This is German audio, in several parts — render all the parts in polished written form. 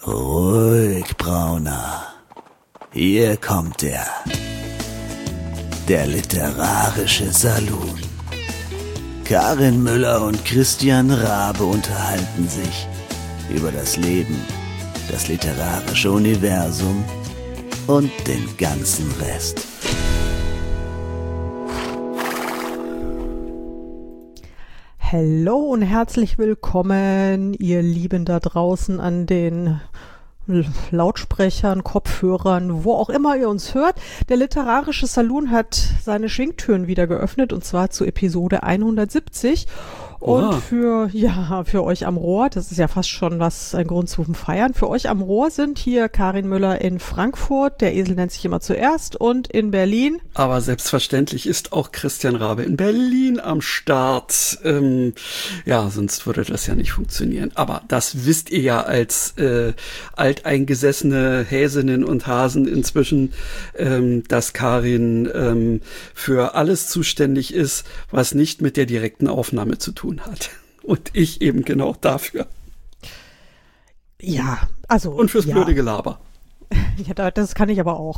Ruhig, Brauner. Hier kommt er. Der literarische Salon. Karin Müller und Christian Rabe unterhalten sich über das Leben, das literarische Universum und den ganzen Rest. Hallo und herzlich willkommen, ihr Lieben da draußen an den Lautsprechern, Kopfhörern, wo auch immer ihr uns hört. Der literarische Salon hat seine Schwingtüren wieder geöffnet und zwar zu Episode 170. Und für euch am Rohr, das ist ja fast schon ein Grund zum Feiern, für euch am Rohr sind hier Karin Müller in Frankfurt, der Esel nennt sich immer zuerst, und in Berlin. Aber selbstverständlich ist auch Christian Rabe in Berlin am Start. Sonst würde das ja nicht funktionieren. Aber das wisst ihr ja als alteingesessene Häsinnen und Hasen inzwischen, dass Karin für alles zuständig ist, was nicht mit der direkten Aufnahme zu tun hat. Und ich eben genau dafür. Ja, also. Und fürs blöde Gelaber. Ja, das kann ich aber auch.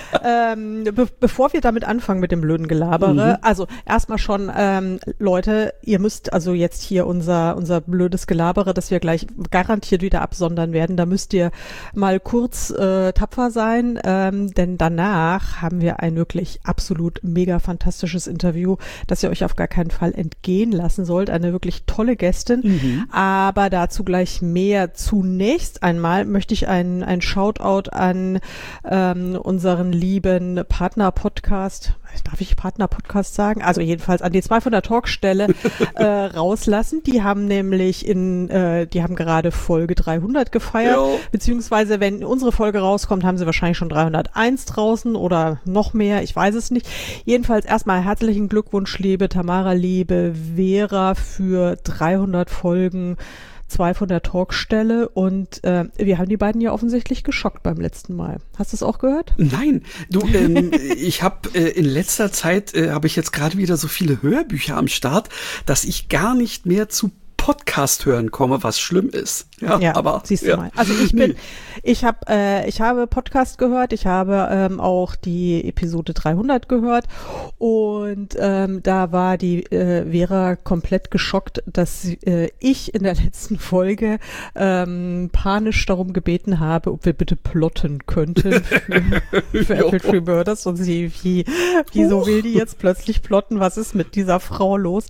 Bevor wir damit anfangen mit dem blöden Gelabere, also erstmal schon, Leute, ihr müsst also jetzt hier unser blödes Gelabere, das wir gleich garantiert wieder absondern werden, da müsst ihr mal kurz tapfer sein, denn danach haben wir ein wirklich absolut mega fantastisches Interview, das ihr euch auf gar keinen Fall entgehen lassen sollt. Eine wirklich tolle Gästin, aber dazu gleich mehr. Zunächst einmal möchte ich ein Shoutout an unseren lieben Partner-Podcast, darf ich Partner-Podcast sagen? Also jedenfalls an die 200 Talkstelle rauslassen. Die haben nämlich die haben gerade Folge 300 gefeiert, beziehungsweise wenn unsere Folge rauskommt, haben sie wahrscheinlich schon 301 draußen oder noch mehr, ich weiß es nicht. Jedenfalls erstmal herzlichen Glückwunsch, liebe Tamara, liebe Vera, für 300 Folgen 200 Talkstelle, und wir haben die beiden ja offensichtlich geschockt beim letzten Mal. Hast du es auch gehört? Nein, ich habe in letzter Zeit, habe ich jetzt gerade wieder so viele Hörbücher am Start, dass ich gar nicht mehr zu Podcast hören komme, was schlimm ist. Ja, aber siehst du mal. Also ich habe Podcast gehört, ich habe auch die Episode 300 gehört, und da war die Vera komplett geschockt, dass ich in der letzten Folge panisch darum gebeten habe, ob wir bitte plotten könnten für Apple Tree Murders, und sie, wieso will die jetzt plötzlich plotten? Was ist mit dieser Frau los?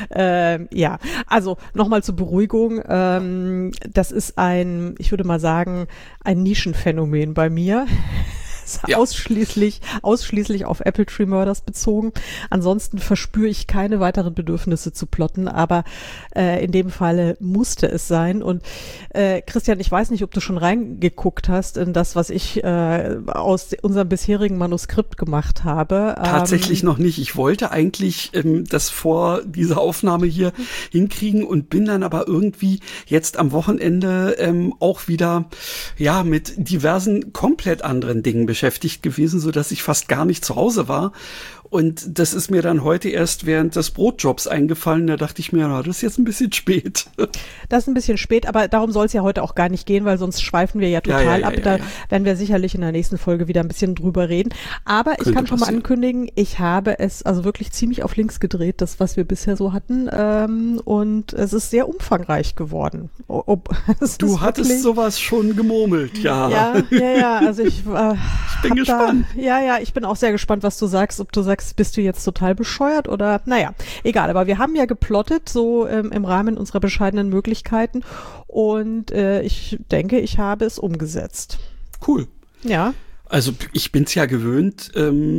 Also nochmal zur Beruhigung, das ist ich würde mal sagen, ein Nischenphänomen bei mir. Ausschließlich auf Apple Tree Murders bezogen. Ansonsten verspüre ich keine weiteren Bedürfnisse zu plotten, aber in dem Falle musste es sein. Und Christian, ich weiß nicht, ob du schon reingeguckt hast in das, was ich aus unserem bisherigen Manuskript gemacht habe. Tatsächlich noch nicht. Ich wollte eigentlich das vor dieser Aufnahme hier hinkriegen und bin dann aber irgendwie jetzt am Wochenende auch wieder mit diversen komplett anderen Dingen beschäftigt gewesen, so dass ich fast gar nicht zu Hause war. Und das ist mir dann heute erst während des Brotjobs eingefallen. Da dachte ich mir, das ist jetzt ein bisschen spät. Das ist ein bisschen spät, aber darum soll es ja heute auch gar nicht gehen, weil sonst schweifen wir ja total ab. Da werden wir sicherlich in der nächsten Folge wieder ein bisschen drüber reden. Aber ich kann schon mal ankündigen, ich habe es also wirklich ziemlich auf links gedreht, das, was wir bisher so hatten. Und es ist sehr umfangreich geworden. Du hattest sowas schon gemurmelt, ja. Ja. Also ich bin gespannt. Ich bin auch sehr gespannt, was du sagst. Ob du sagst, bist du jetzt total bescheuert oder, egal. Aber wir haben ja geplottet, so im Rahmen unserer bescheidenen Möglichkeiten, und ich denke, ich habe es umgesetzt. Cool. Ja. Also ich bin's ja gewöhnt,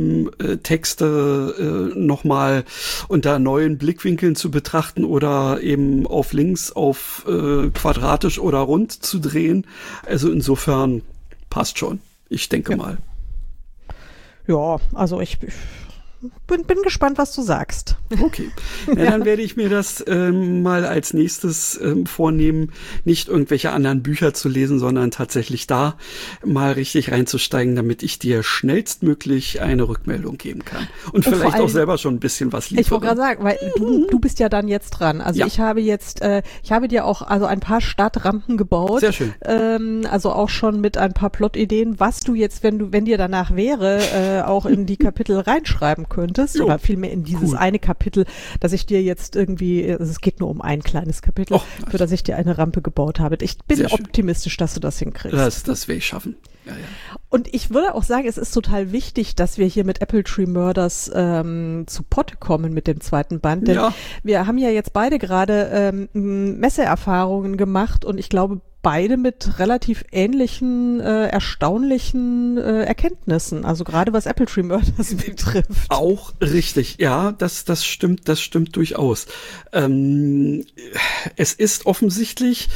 Texte nochmal unter neuen Blickwinkeln zu betrachten oder eben auf links, auf quadratisch oder rund zu drehen. Also insofern passt schon. Ich denke mal. Ja, also bin gespannt, was du sagst. Okay, dann werde ich mir das mal als nächstes vornehmen, nicht irgendwelche anderen Bücher zu lesen, sondern tatsächlich da mal richtig reinzusteigen, damit ich dir schnellstmöglich eine Rückmeldung geben kann. Und vielleicht auch selber schon ein bisschen was liefern. Ich wollte gerade sagen, weil du bist ja dann jetzt dran. Also ich habe dir auch also ein paar Startrampen gebaut. Sehr schön. Also auch schon mit ein paar Plotideen, was du jetzt, wenn dir danach wäre, auch in die Kapitel reinschreiben könntest, oder vielmehr in dieses eine Kapitel, dass ich dir jetzt irgendwie, also es geht nur um ein kleines Kapitel, für das ich dir eine Rampe gebaut habe. Ich bin optimistisch, dass du das hinkriegst. Das werde ich schaffen. Ja. Und ich würde auch sagen, es ist total wichtig, dass wir hier mit Apple Tree Murders zu Potte kommen mit dem zweiten Band, denn wir haben ja jetzt beide gerade Messeerfahrungen gemacht und ich glaube, beide mit relativ ähnlichen, erstaunlichen Erkenntnissen, also gerade was Apple Tree Murders betrifft. Auch richtig, ja, das stimmt durchaus. Es ist offensichtlich,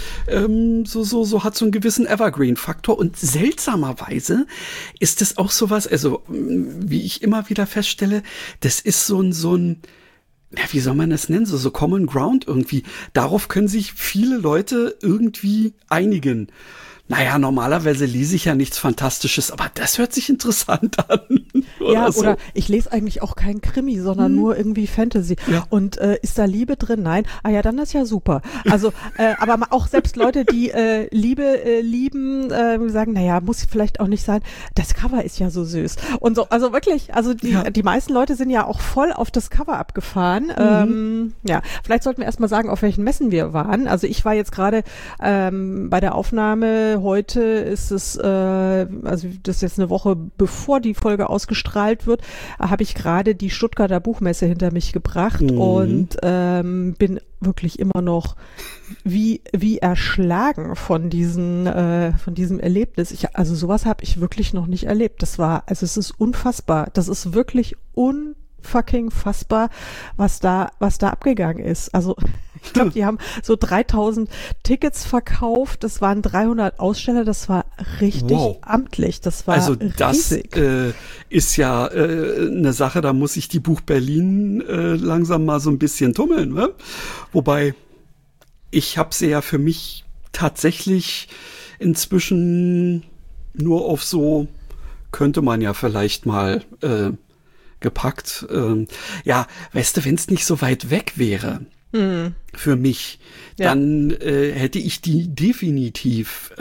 so hat so einen gewissen Evergreen-Faktor und seltsamerweise ist es auch sowas, also wie ich immer wieder feststelle, das ist so ein ja, wie soll man das nennen? So Common Ground irgendwie. Darauf können sich viele Leute irgendwie einigen. Naja, normalerweise lese ich ja nichts Fantastisches, aber das hört sich interessant an. Oder ich lese eigentlich auch kein Krimi, sondern nur irgendwie Fantasy. Ja. Und ist da Liebe drin? Nein. Ah ja, dann ist ja super. Also, aber auch selbst Leute, die Liebe lieben, sagen, naja, muss vielleicht auch nicht sein. Das Cover ist ja so süß. Und so, also wirklich, also die meisten Leute sind ja auch voll auf das Cover abgefahren. Vielleicht sollten wir erstmal sagen, auf welchen Messen wir waren. Also ich war jetzt gerade bei der Aufnahme. Heute ist es, also das ist jetzt eine Woche bevor die Folge ausgestrahlt wird, habe ich gerade die Stuttgarter Buchmesse hinter mich gebracht und bin wirklich immer noch wie erschlagen von diesem Erlebnis. Also sowas habe ich wirklich noch nicht erlebt. Es ist unfassbar. Das ist wirklich unfucking fassbar, was da abgegangen ist. Also ich glaube, die haben so 3000 Tickets verkauft. Das waren 300 Aussteller. Das war richtig amtlich. Das war riesig. Das ist ja eine Sache, da muss sich die Buch Berlin langsam mal so ein bisschen tummeln. Ne? Wobei, ich habe sie ja für mich tatsächlich inzwischen nur auf so, könnte man ja vielleicht mal gepackt. Weißt du, wenn es nicht so weit weg wäre, für mich, dann hätte ich die definitiv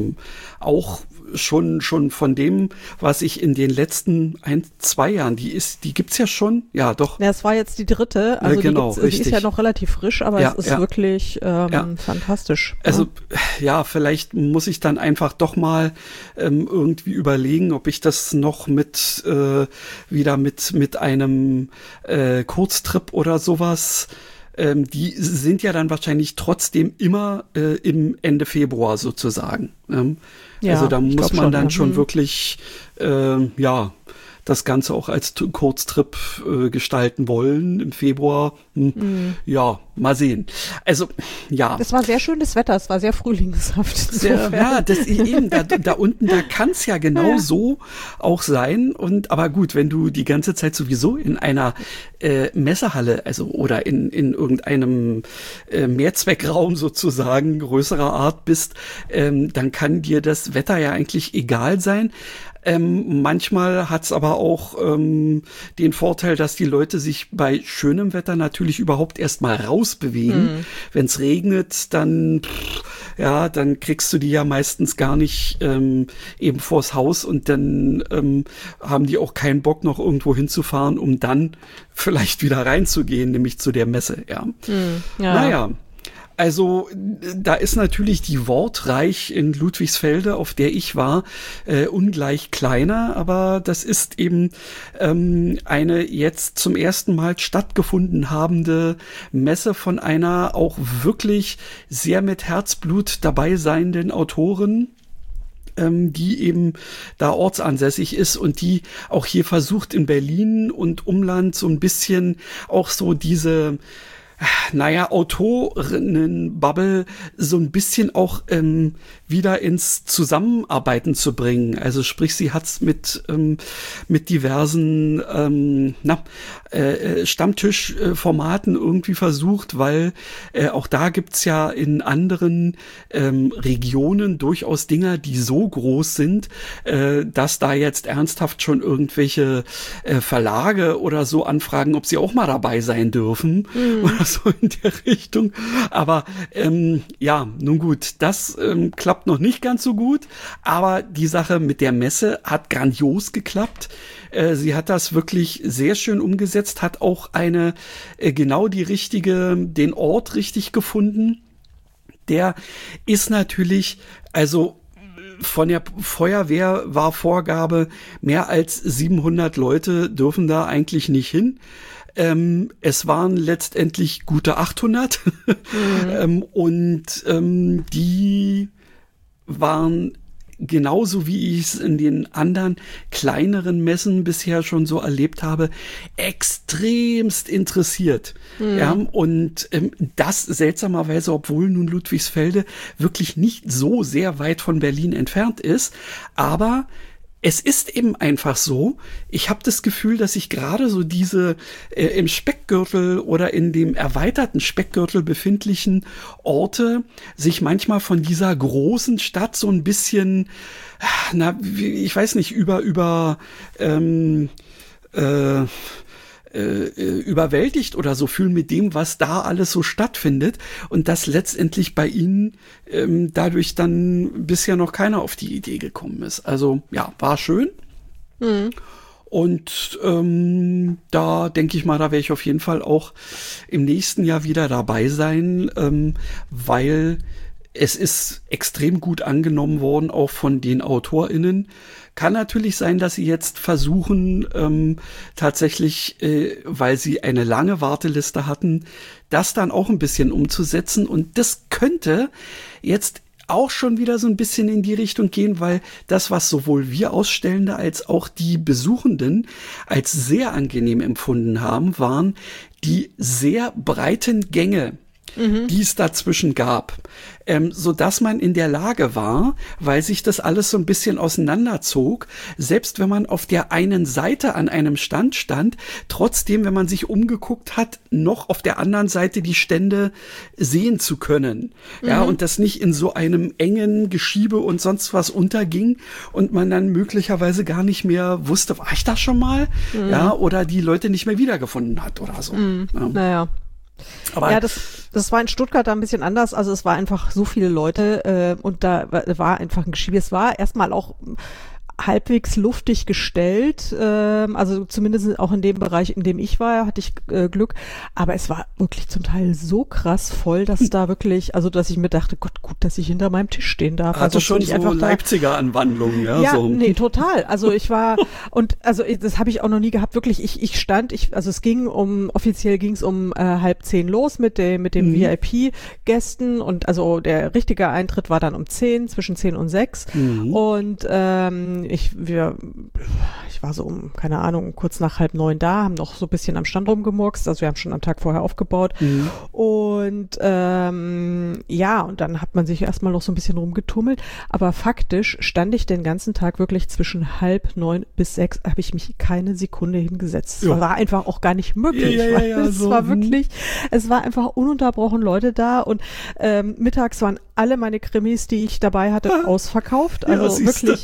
auch schon von dem, was ich in den letzten 1-2 Jahren, die gibt's ja schon, ja doch. Ja, es war jetzt die dritte, also genau, die ist ja noch relativ frisch, aber es ist wirklich fantastisch. Also vielleicht muss ich dann einfach doch mal irgendwie überlegen, ob ich das noch wieder mit einem Kurztrip oder sowas. Die sind ja dann wahrscheinlich trotzdem immer im Ende Februar sozusagen. Also da muss man dann schon wirklich das Ganze auch als Kurztrip gestalten wollen im Februar. Ja, mal sehen. Also, ja. Das war sehr schönes Wetter, es war sehr frühlingshaft. Da unten, da kann es ja genau so auch sein. Aber gut, wenn du die ganze Zeit sowieso in einer Messehalle, also oder in irgendeinem Mehrzweckraum sozusagen größerer Art bist, dann kann dir das Wetter ja eigentlich egal sein. Manchmal hat's aber auch den Vorteil, dass die Leute sich bei schönem Wetter natürlich überhaupt erst mal rausbewegen. Wenn's regnet, dann kriegst du die ja meistens gar nicht eben vors Haus und dann haben die auch keinen Bock, noch irgendwo hinzufahren, um dann vielleicht wieder reinzugehen, nämlich zu der Messe. Naja. Also da ist natürlich die Wortreich in Ludwigsfelde, auf der ich war, ungleich kleiner, aber das ist eben eine jetzt zum ersten Mal stattgefunden habende Messe von einer auch wirklich sehr mit Herzblut dabei seienden Autorin, die eben da ortsansässig ist und die auch hier versucht in Berlin und Umland so ein bisschen auch so diese Autorinnenbubble so ein bisschen auch wieder ins Zusammenarbeiten zu bringen. Also sprich, sie hat's mit diversen Stammtischformaten irgendwie versucht, weil auch da gibt's ja in anderen Regionen durchaus Dinger, die so groß sind, dass da jetzt ernsthaft schon irgendwelche Verlage oder so anfragen, ob sie auch mal dabei sein dürfen oder so in der Richtung. Aber nun gut, das klappt noch nicht ganz so gut, aber die Sache mit der Messe hat grandios geklappt. Sie hat das wirklich sehr schön umgesetzt, hat auch den Ort richtig gefunden. Der ist natürlich, also von der Feuerwehr war Vorgabe, mehr als 700 Leute dürfen da eigentlich nicht hin. Es waren letztendlich gute 800 die waren genauso wie ich es in den anderen kleineren Messen bisher schon so erlebt habe, extremst interessiert. Ja, und das seltsamerweise, obwohl nun Ludwigsfelde wirklich nicht so sehr weit von Berlin entfernt ist, aber es ist eben einfach so, ich habe das Gefühl, dass ich gerade so diese im Speckgürtel oder in dem erweiterten Speckgürtel befindlichen Orte sich manchmal von dieser großen Stadt so ein bisschen, ich weiß nicht, überwältigt oder so fühlen mit dem, was da alles so stattfindet und dass letztendlich bei ihnen dadurch dann bisher noch keiner auf die Idee gekommen ist. Also ja, war schön. Und da denke ich mal, da werde ich auf jeden Fall auch im nächsten Jahr wieder dabei sein, weil es ist extrem gut angenommen worden, auch von den AutorInnen. Kann natürlich sein, dass sie jetzt versuchen, tatsächlich, weil sie eine lange Warteliste hatten, das dann auch ein bisschen umzusetzen. Und das könnte jetzt auch schon wieder so ein bisschen in die Richtung gehen, weil das, was sowohl wir Ausstellende als auch die Besuchenden als sehr angenehm empfunden haben, waren die sehr breiten Gänge, die es dazwischen gab, so dass man in der Lage war, weil sich das alles so ein bisschen auseinanderzog, selbst wenn man auf der einen Seite an einem Stand stand, trotzdem, wenn man sich umgeguckt hat, noch auf der anderen Seite die Stände sehen zu können. Ja, und das nicht in so einem engen Geschiebe und sonst was unterging und man dann möglicherweise gar nicht mehr wusste, war ich da schon mal? Ja, oder die Leute nicht mehr wiedergefunden hat oder so. Ja. Naja. Aber ja, das war in Stuttgart da ein bisschen anders. Also es war einfach so viele Leute und da war einfach ein Geschiebe. Es war erstmal auch halbwegs luftig gestellt, also zumindest auch in dem Bereich, in dem ich war, hatte ich Glück, aber es war wirklich zum Teil so krass voll, dass da wirklich, also dass ich mir dachte, Gott, gut, dass ich hinter meinem Tisch stehen darf. Also schon so Leipziger Anwandlungen, ja? Ja, so. Nee, total. Also ich war, und also das habe ich auch noch nie gehabt, wirklich, offiziell ging es um 9:30 los mit dem VIP-Gästen und also der richtige Eintritt war dann zwischen 10 und 6 und ich war so keine Ahnung, kurz nach 8:30 da, haben noch so ein bisschen am Stand rumgemurkst, also wir haben schon am Tag vorher aufgebaut und und dann hat man sich erstmal noch so ein bisschen rumgetummelt, aber faktisch stand ich den ganzen Tag wirklich zwischen 8:30 bis 6, habe ich mich keine Sekunde hingesetzt. Es war einfach auch gar nicht möglich, weil es war einfach ununterbrochen Leute da und mittags waren alle meine Krimis, die ich dabei hatte, ausverkauft, also wirklich.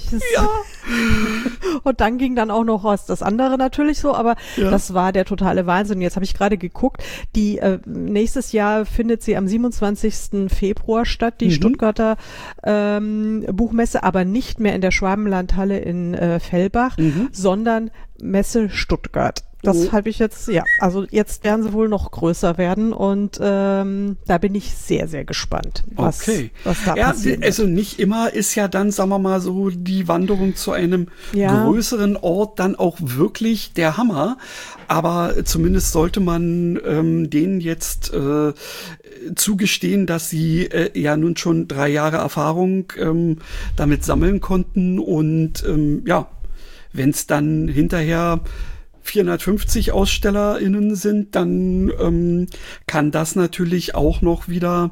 Und dann ging dann auch noch das andere natürlich so, aber das war der totale Wahnsinn. Jetzt habe ich gerade geguckt, die nächstes Jahr findet sie am 27. Februar statt, die Stuttgarter Buchmesse, aber nicht mehr in der Schwabenlandhalle in Fellbach, sondern Messe Stuttgart. Das habe ich jetzt, also jetzt werden sie wohl noch größer werden und da bin ich sehr, sehr gespannt, was da passiert. Also nicht immer ist ja dann, sagen wir mal so, die Wanderung zu einem größeren Ort dann auch wirklich der Hammer, aber zumindest sollte man denen jetzt zugestehen, dass sie ja nun schon 3 Jahre Erfahrung damit sammeln konnten und wenn es dann hinterher 450 AusstellerInnen sind, dann kann das natürlich auch noch wieder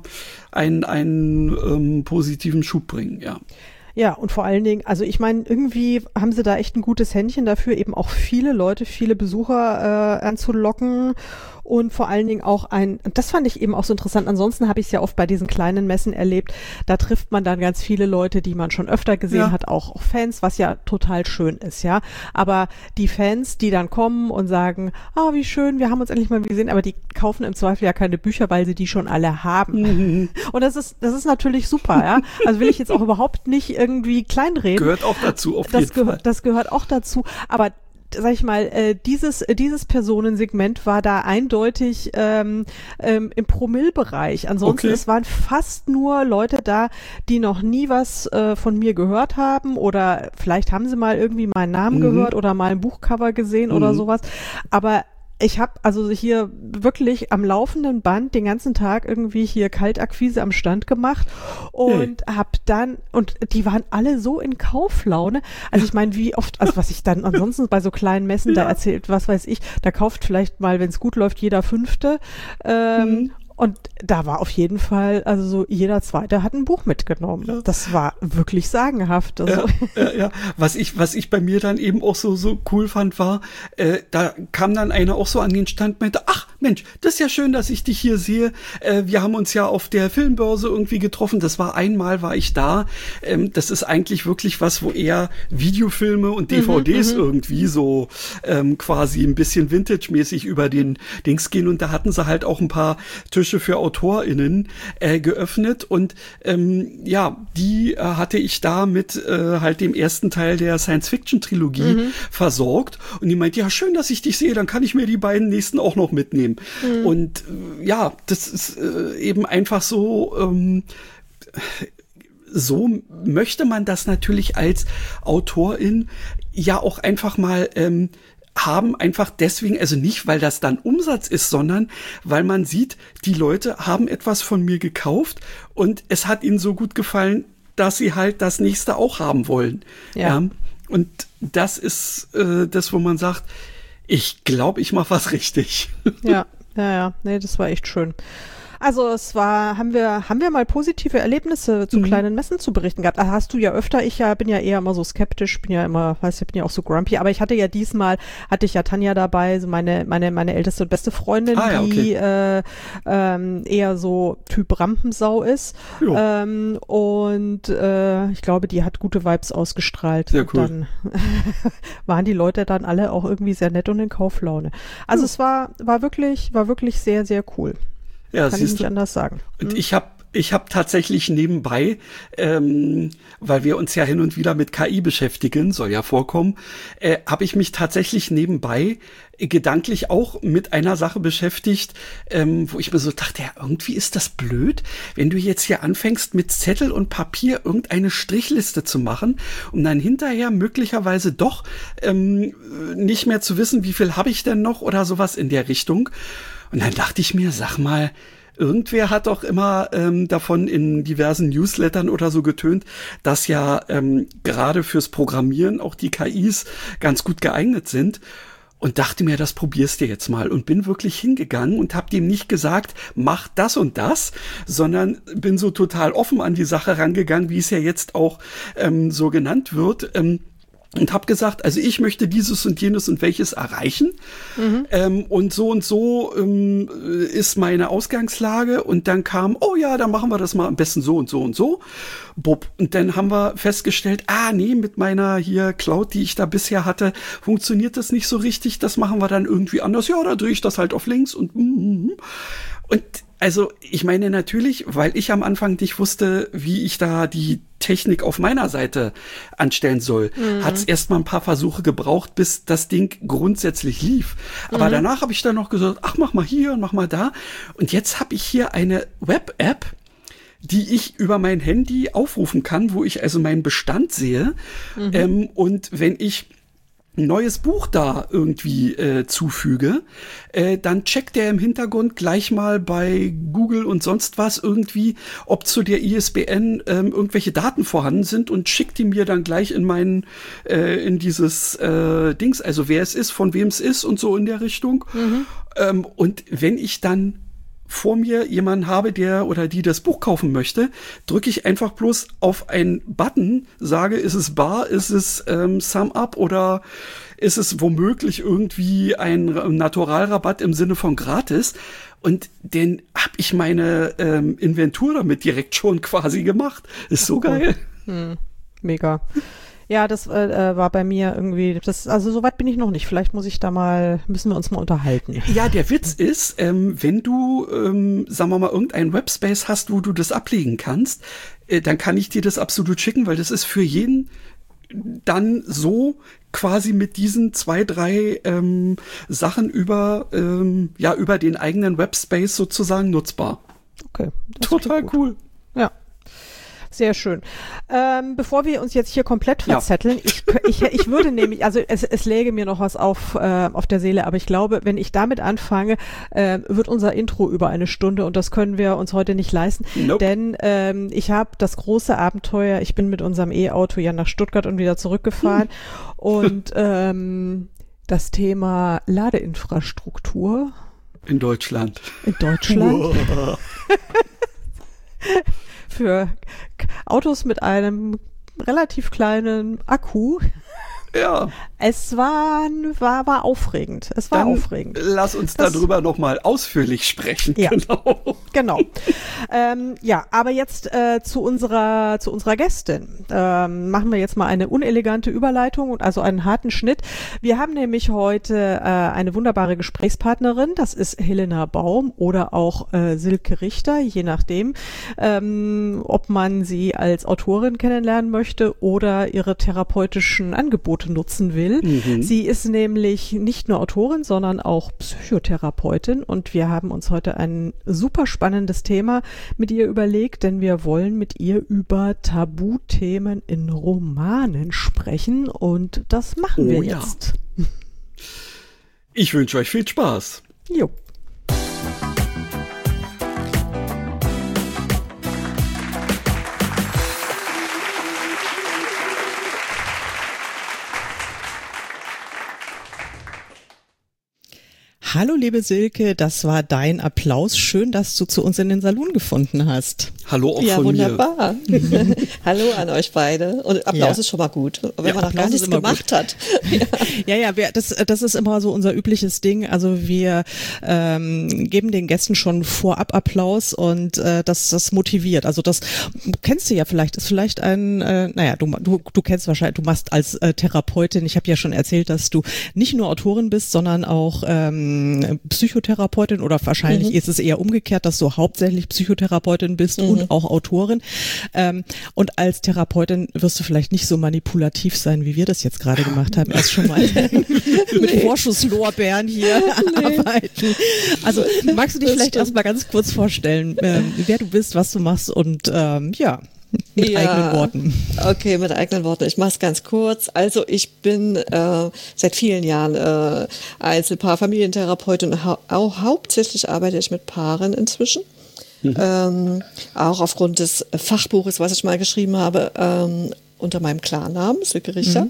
einen positiven Schub bringen, ja. Ja, und vor allen Dingen, also ich meine, irgendwie haben sie da echt ein gutes Händchen dafür, eben auch viele Leute, viele Besucher anzulocken. Und vor allen Dingen auch das fand ich eben auch so interessant. Ansonsten habe ich es ja oft bei diesen kleinen Messen erlebt. Da trifft man dann ganz viele Leute, die man schon öfter gesehen hat, auch Fans, was ja total schön ist, ja. Aber die Fans, die dann kommen und sagen, wie schön, wir haben uns endlich mal gesehen, aber die kaufen im Zweifel ja keine Bücher, weil sie die schon alle haben. Mhm. Und das ist natürlich super, ja. Also will ich jetzt auch überhaupt nicht irgendwie kleinreden. Gehört auch dazu, auf jeden Fall. Das gehört auch dazu. Aber sag ich mal, dieses Personensegment war da eindeutig im Promille-Bereich. Ansonsten, es waren fast nur Leute da, die noch nie was von mir gehört haben oder vielleicht haben sie mal irgendwie meinen Namen gehört oder mal ein Buchcover gesehen oder sowas. Aber ich habe also hier wirklich am laufenden Band den ganzen Tag irgendwie hier Kaltakquise am Stand gemacht und und die waren alle so in Kauflaune. Also ich meine, wie oft, also was ich dann ansonsten bei so kleinen Messen da erzählt, was weiß ich, da kauft vielleicht mal, wenn es gut läuft, jeder Fünfte. Und da war auf jeden Fall, also so jeder Zweite hat ein Buch mitgenommen. Ja. Das war wirklich sagenhaft. Also. Ja. Was ich bei mir dann eben auch so cool fand, war, da kam dann einer auch so an den Stand und meinte, ach Mensch, das ist ja schön, dass ich dich hier sehe. Wir haben uns ja auf der Filmbörse irgendwie getroffen. Einmal war ich da. Das ist eigentlich wirklich was, wo eher Videofilme und DVDs irgendwie so quasi ein bisschen Vintage-mäßig über den Dings gehen. Und da hatten sie halt auch ein paar Tische für AutorInnen geöffnet und die hatte ich da mit halt dem ersten Teil der Science-Fiction-Trilogie versorgt und die meinte, ja schön, dass ich dich sehe, dann kann ich mir die beiden nächsten auch noch mitnehmen. Und das ist eben einfach so so möchte man das natürlich als Autorin ja auch einfach mal haben, einfach deswegen, also nicht, weil das dann Umsatz ist, sondern weil man sieht, die Leute haben etwas von mir gekauft und es hat ihnen so gut gefallen, dass sie halt das nächste auch haben wollen. Ja. Und das ist das, wo man sagt, ich glaube, ich mache was richtig. Ja, nee, das war echt schön. Also haben wir mal positive Erlebnisse zu kleinen Messen zu berichten gehabt. Hast du ja öfter, bin ja eher immer so skeptisch, bin ja auch so grumpy, aber ich hatte ja Tanja dabei, so meine älteste und beste Freundin, die eher so Typ Rampensau ist. Und ich glaube, die hat gute Vibes ausgestrahlt. Sehr cool. Und dann waren die Leute dann alle auch irgendwie sehr nett und in Kauflaune. Also es war wirklich sehr, sehr cool. Ja, kann ich nicht anders sagen. Und ich hab tatsächlich nebenbei, weil wir uns ja hin und wieder mit KI beschäftigen, soll ja vorkommen, habe ich mich tatsächlich nebenbei gedanklich auch mit einer Sache beschäftigt, wo ich mir so dachte, ja, irgendwie ist das blöd, wenn du jetzt hier anfängst mit Zettel und Papier irgendeine Strichliste zu machen, um dann hinterher möglicherweise doch nicht mehr zu wissen, wie viel habe ich denn noch oder sowas in der Richtung. Und dann dachte ich mir, sag mal, irgendwer hat doch immer davon in diversen Newslettern oder so getönt, dass ja gerade fürs Programmieren auch die KIs ganz gut geeignet sind. Und dachte mir, das probierst du jetzt mal. Und bin wirklich hingegangen und habe dem nicht gesagt, mach das und das, sondern bin so total offen an die Sache rangegangen, wie es ja jetzt auch so genannt wird. Und habe gesagt, also ich möchte dieses und jenes und welches erreichen. Und so ist meine Ausgangslage. Und dann kam, oh ja, dann machen wir das mal am besten so und so und so. Bob. Und dann haben wir festgestellt, nee, mit meiner hier Cloud, die ich da bisher hatte, funktioniert das nicht so richtig. Das machen wir dann irgendwie anders. Ja, da drehe ich das halt auf links und also ich meine natürlich, weil ich am Anfang nicht wusste, wie ich da die Technik auf meiner Seite anstellen soll, hat es erst mal ein paar Versuche gebraucht, bis das Ding grundsätzlich lief. Aber danach habe ich dann noch gesagt, ach, mach mal hier und mach mal da. Und jetzt habe ich hier eine Web-App, die ich über mein Handy aufrufen kann, wo ich also meinen Bestand sehe. Und wenn ich ein neues Buch da irgendwie zufüge, dann checkt der im Hintergrund gleich mal bei Google und sonst was irgendwie, ob zu der ISBN irgendwelche Daten vorhanden sind und schickt die mir dann gleich in dieses Dings, also wer es ist, von wem es ist und so in der Richtung. Und wenn ich dann vor mir jemanden habe, der oder die das Buch kaufen möchte, drücke ich einfach bloß auf einen Button, sage, ist es bar, ist es Sum Up oder ist es womöglich irgendwie ein Naturalrabatt im Sinne von gratis, und dann hab ich meine Inventur damit direkt schon quasi gemacht. Ist so geil. Mega. Ja, das war bei mir irgendwie, also soweit bin ich noch nicht. Vielleicht müssen wir uns mal unterhalten. Ja, der Witz ist, wenn du, sagen wir mal, irgendeinen Webspace hast, wo du das ablegen kannst, dann kann ich dir das absolut schicken, weil das ist für jeden dann so quasi mit diesen 2, 3 Sachen über den eigenen Webspace sozusagen nutzbar. Okay. Total cool. Ja. Sehr schön. Bevor wir uns jetzt hier komplett verzetteln, ich würde nämlich, also es läge mir noch was auf der Seele, aber ich glaube, wenn ich damit anfange, wird unser Intro über 1 Stunde und das können wir uns heute nicht leisten. Nope. Denn ich habe das große Abenteuer, ich bin mit unserem E-Auto ja nach Stuttgart und wieder zurückgefahren und das Thema Ladeinfrastruktur. In Deutschland. Für Autos mit einem relativ kleinen Akku. Ja. Es war aufregend. Es war aufregend. Lass uns darüber nochmal ausführlich sprechen. Ja, genau. Ja, aber jetzt zu unserer Gästin. Machen wir jetzt mal eine unelegante Überleitung und also einen harten Schnitt. Wir haben nämlich heute eine wunderbare Gesprächspartnerin. Das ist Helena Baum oder auch Silke Richter, je nachdem, ob man sie als Autorin kennenlernen möchte oder ihre therapeutischen Angebote nutzen will. Sie ist nämlich nicht nur Autorin, sondern auch Psychotherapeutin und wir haben uns heute ein super spannendes Thema mit ihr überlegt, denn wir wollen mit ihr über Tabuthemen in Romanen sprechen und das machen wir jetzt. Ich wünsche euch viel Spaß. Jo. Hallo liebe Silke, das war dein Applaus. Schön, dass du zu uns in den Salon gefunden hast. Hallo auch von wunderbar. Hallo an euch beide. Und Applaus ist schon mal gut, wenn man noch gar nichts gemacht hat. Das ist immer so unser übliches Ding. Also wir geben den Gästen schon vorab Applaus und das motiviert. Also das kennst du ja vielleicht, ist vielleicht ein, du kennst wahrscheinlich, du machst als Therapeutin, ich habe ja schon erzählt, dass du nicht nur Autorin bist, sondern auch Psychotherapeutin oder wahrscheinlich ist es eher umgekehrt, dass du hauptsächlich Psychotherapeutin bist und auch Autorin. Und als Therapeutin wirst du vielleicht nicht so manipulativ sein, wie wir das jetzt gerade gemacht haben. Erst schon mal mit Vorschusslorbeeren hier arbeiten. Also magst du dich vielleicht erst mal ganz kurz vorstellen, wer du bist, was du machst und mit eigenen Worten. Okay, mit eigenen Worten. Ich mache es ganz kurz. Also ich bin seit vielen Jahren Einzelpaar, Familientherapeutin und auch hauptsächlich arbeite ich mit Paaren inzwischen. Auch aufgrund des Fachbuches, was ich mal geschrieben habe, unter meinem Klarnamen, Silke Richter.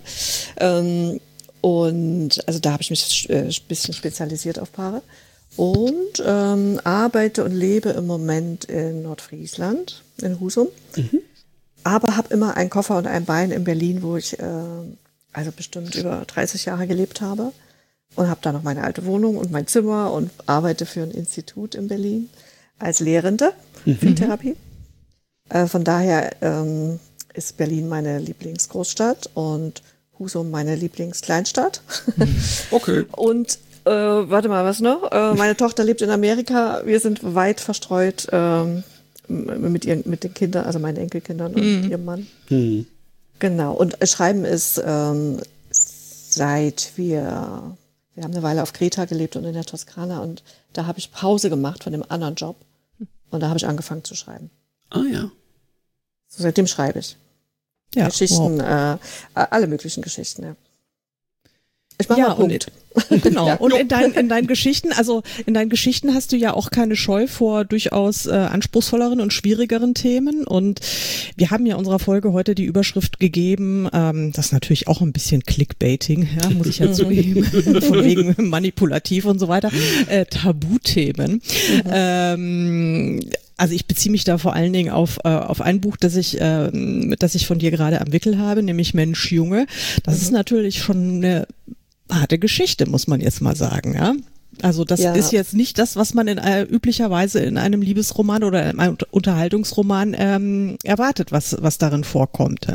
Und also da habe ich mich ein bisschen spezialisiert auf Paare. Und arbeite und lebe im Moment in Nordfriesland, in Husum. Aber habe immer einen Koffer und ein Bein in Berlin, wo ich also bestimmt über 30 Jahre gelebt habe. Und habe da noch meine alte Wohnung und mein Zimmer und arbeite für ein Institut in Berlin als Lehrende für Therapie. Von daher ist Berlin meine Lieblingsgroßstadt und Husum meine Lieblingskleinstadt. Okay. Und warte mal, was noch? Meine Tochter lebt in Amerika. Wir sind weit verstreut mit den Kindern, also meinen Enkelkindern und ihrem Mann. Genau. Und Schreiben ist seit wir haben eine Weile auf Kreta gelebt und in der Toskana und da habe ich Pause gemacht von dem anderen Job und da habe ich angefangen zu schreiben. Ah ja. So, seitdem schreibe ich. Ja, Geschichten, alle möglichen Geschichten, ja. Ich mache mal Punkt. Genau. Ja. Und in deinen Geschichten, hast du ja auch keine Scheu vor durchaus anspruchsvolleren und schwierigeren Themen. Und wir haben ja unserer Folge heute die Überschrift gegeben, das ist natürlich auch ein bisschen Clickbaiting, ja, muss ich ja zugeben, von wegen manipulativ und so weiter, Tabuthemen. Also ich beziehe mich da vor allen Dingen auf ein Buch, das ich von dir gerade am Wickel habe, nämlich Mensch Junge. Das ist natürlich schon eine harte Geschichte, muss man jetzt mal sagen, ja. Also das ist jetzt nicht das, was man üblicherweise in einem Liebesroman oder in einem Unterhaltungsroman erwartet, was darin vorkommt.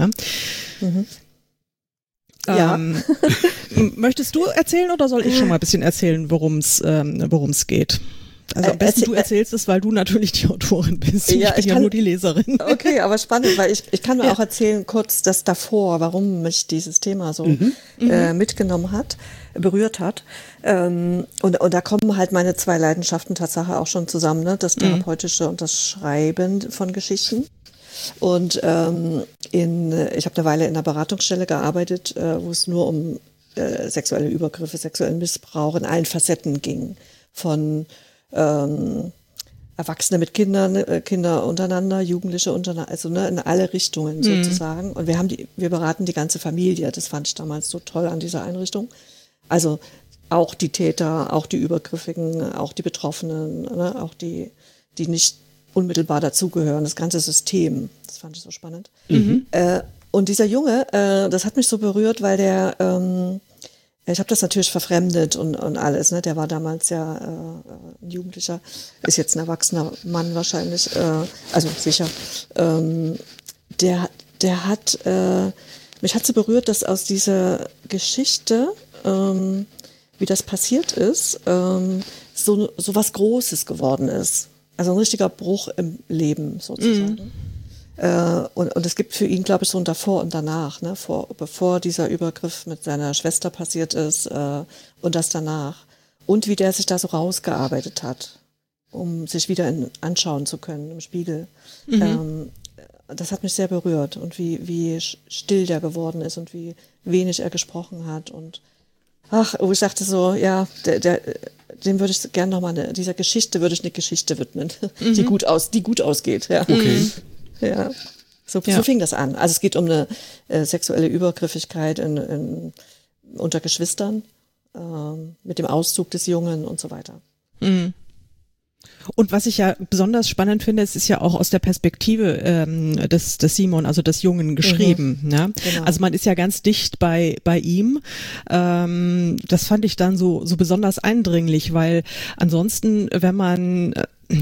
Ja? Möchtest du erzählen oder soll ich schon mal ein bisschen erzählen, worum es geht? Also am besten du erzählst es, weil du natürlich die Autorin bist. Ich bin ja nur die Leserin. Okay, aber spannend, weil ich kann mir auch erzählen kurz das davor, warum mich dieses Thema so mitgenommen hat, berührt hat. Und da kommen halt meine zwei Leidenschaften Tatsache auch schon zusammen, ne? Das Therapeutische und das Schreiben von Geschichten. Und ich habe eine Weile in einer Beratungsstelle gearbeitet, wo es nur um sexuelle Übergriffe, sexuellen Missbrauch in allen Facetten ging. Von Erwachsene mit Kindern, Kinder untereinander, Jugendliche untereinander, also ne, in alle Richtungen sozusagen. Und wir beraten die ganze Familie. Das fand ich damals so toll an dieser Einrichtung. Also auch die Täter, auch die Übergriffigen, auch die Betroffenen, ne, auch die nicht unmittelbar dazugehören, das ganze System. Das fand ich so spannend. Und dieser Junge, das hat mich so berührt, weil ich habe das natürlich verfremdet und alles, ne? Der war damals ja ein Jugendlicher, ist jetzt ein erwachsener Mann wahrscheinlich, also sicher. Der hat, mich hat so berührt, dass aus dieser Geschichte, wie das passiert ist, so was Großes geworden ist. Also ein richtiger Bruch im Leben sozusagen. Und es gibt für ihn, glaube ich, so ein Davor und Danach, ne? Bevor dieser Übergriff mit seiner Schwester passiert ist und das danach. Und wie der sich da so rausgearbeitet hat, um sich wieder anschauen zu können im Spiegel. Das hat mich sehr berührt und wie still der geworden ist und wie wenig er gesprochen hat. Und wo ich dachte so, ja, dem würde ich gerne nochmal, dieser Geschichte würde ich eine Geschichte widmen, die gut ausgeht. Ja. Okay. Ja, so fing das an. Also es geht um eine sexuelle Übergriffigkeit unter Geschwistern, mit dem Auszug des Jungen und so weiter. Und was ich ja besonders spannend finde, es ist ja auch aus der Perspektive des Simon, also des Jungen, geschrieben. Ne? Genau. Also man ist ja ganz dicht bei ihm. Das fand ich dann so besonders eindringlich, weil ansonsten, wenn man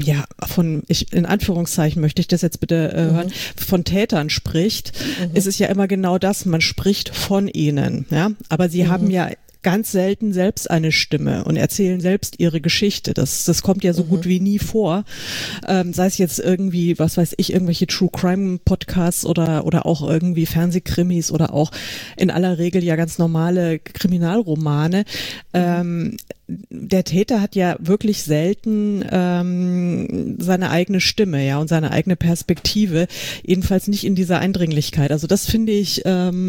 in Anführungszeichen möchte ich das jetzt bitte hören, von Tätern spricht, ist es ja immer genau das, man spricht von ihnen, ja, aber sie haben ja ganz selten selbst eine Stimme und erzählen selbst ihre Geschichte. Das kommt ja so gut wie nie vor. Sei es jetzt irgendwie, was weiß ich, irgendwelche True Crime Podcasts oder auch irgendwie Fernsehkrimis oder auch in aller Regel ja ganz normale Kriminalromane. Der Täter hat ja wirklich selten seine eigene Stimme, ja, und seine eigene Perspektive, jedenfalls nicht in dieser Eindringlichkeit. Also das finde ich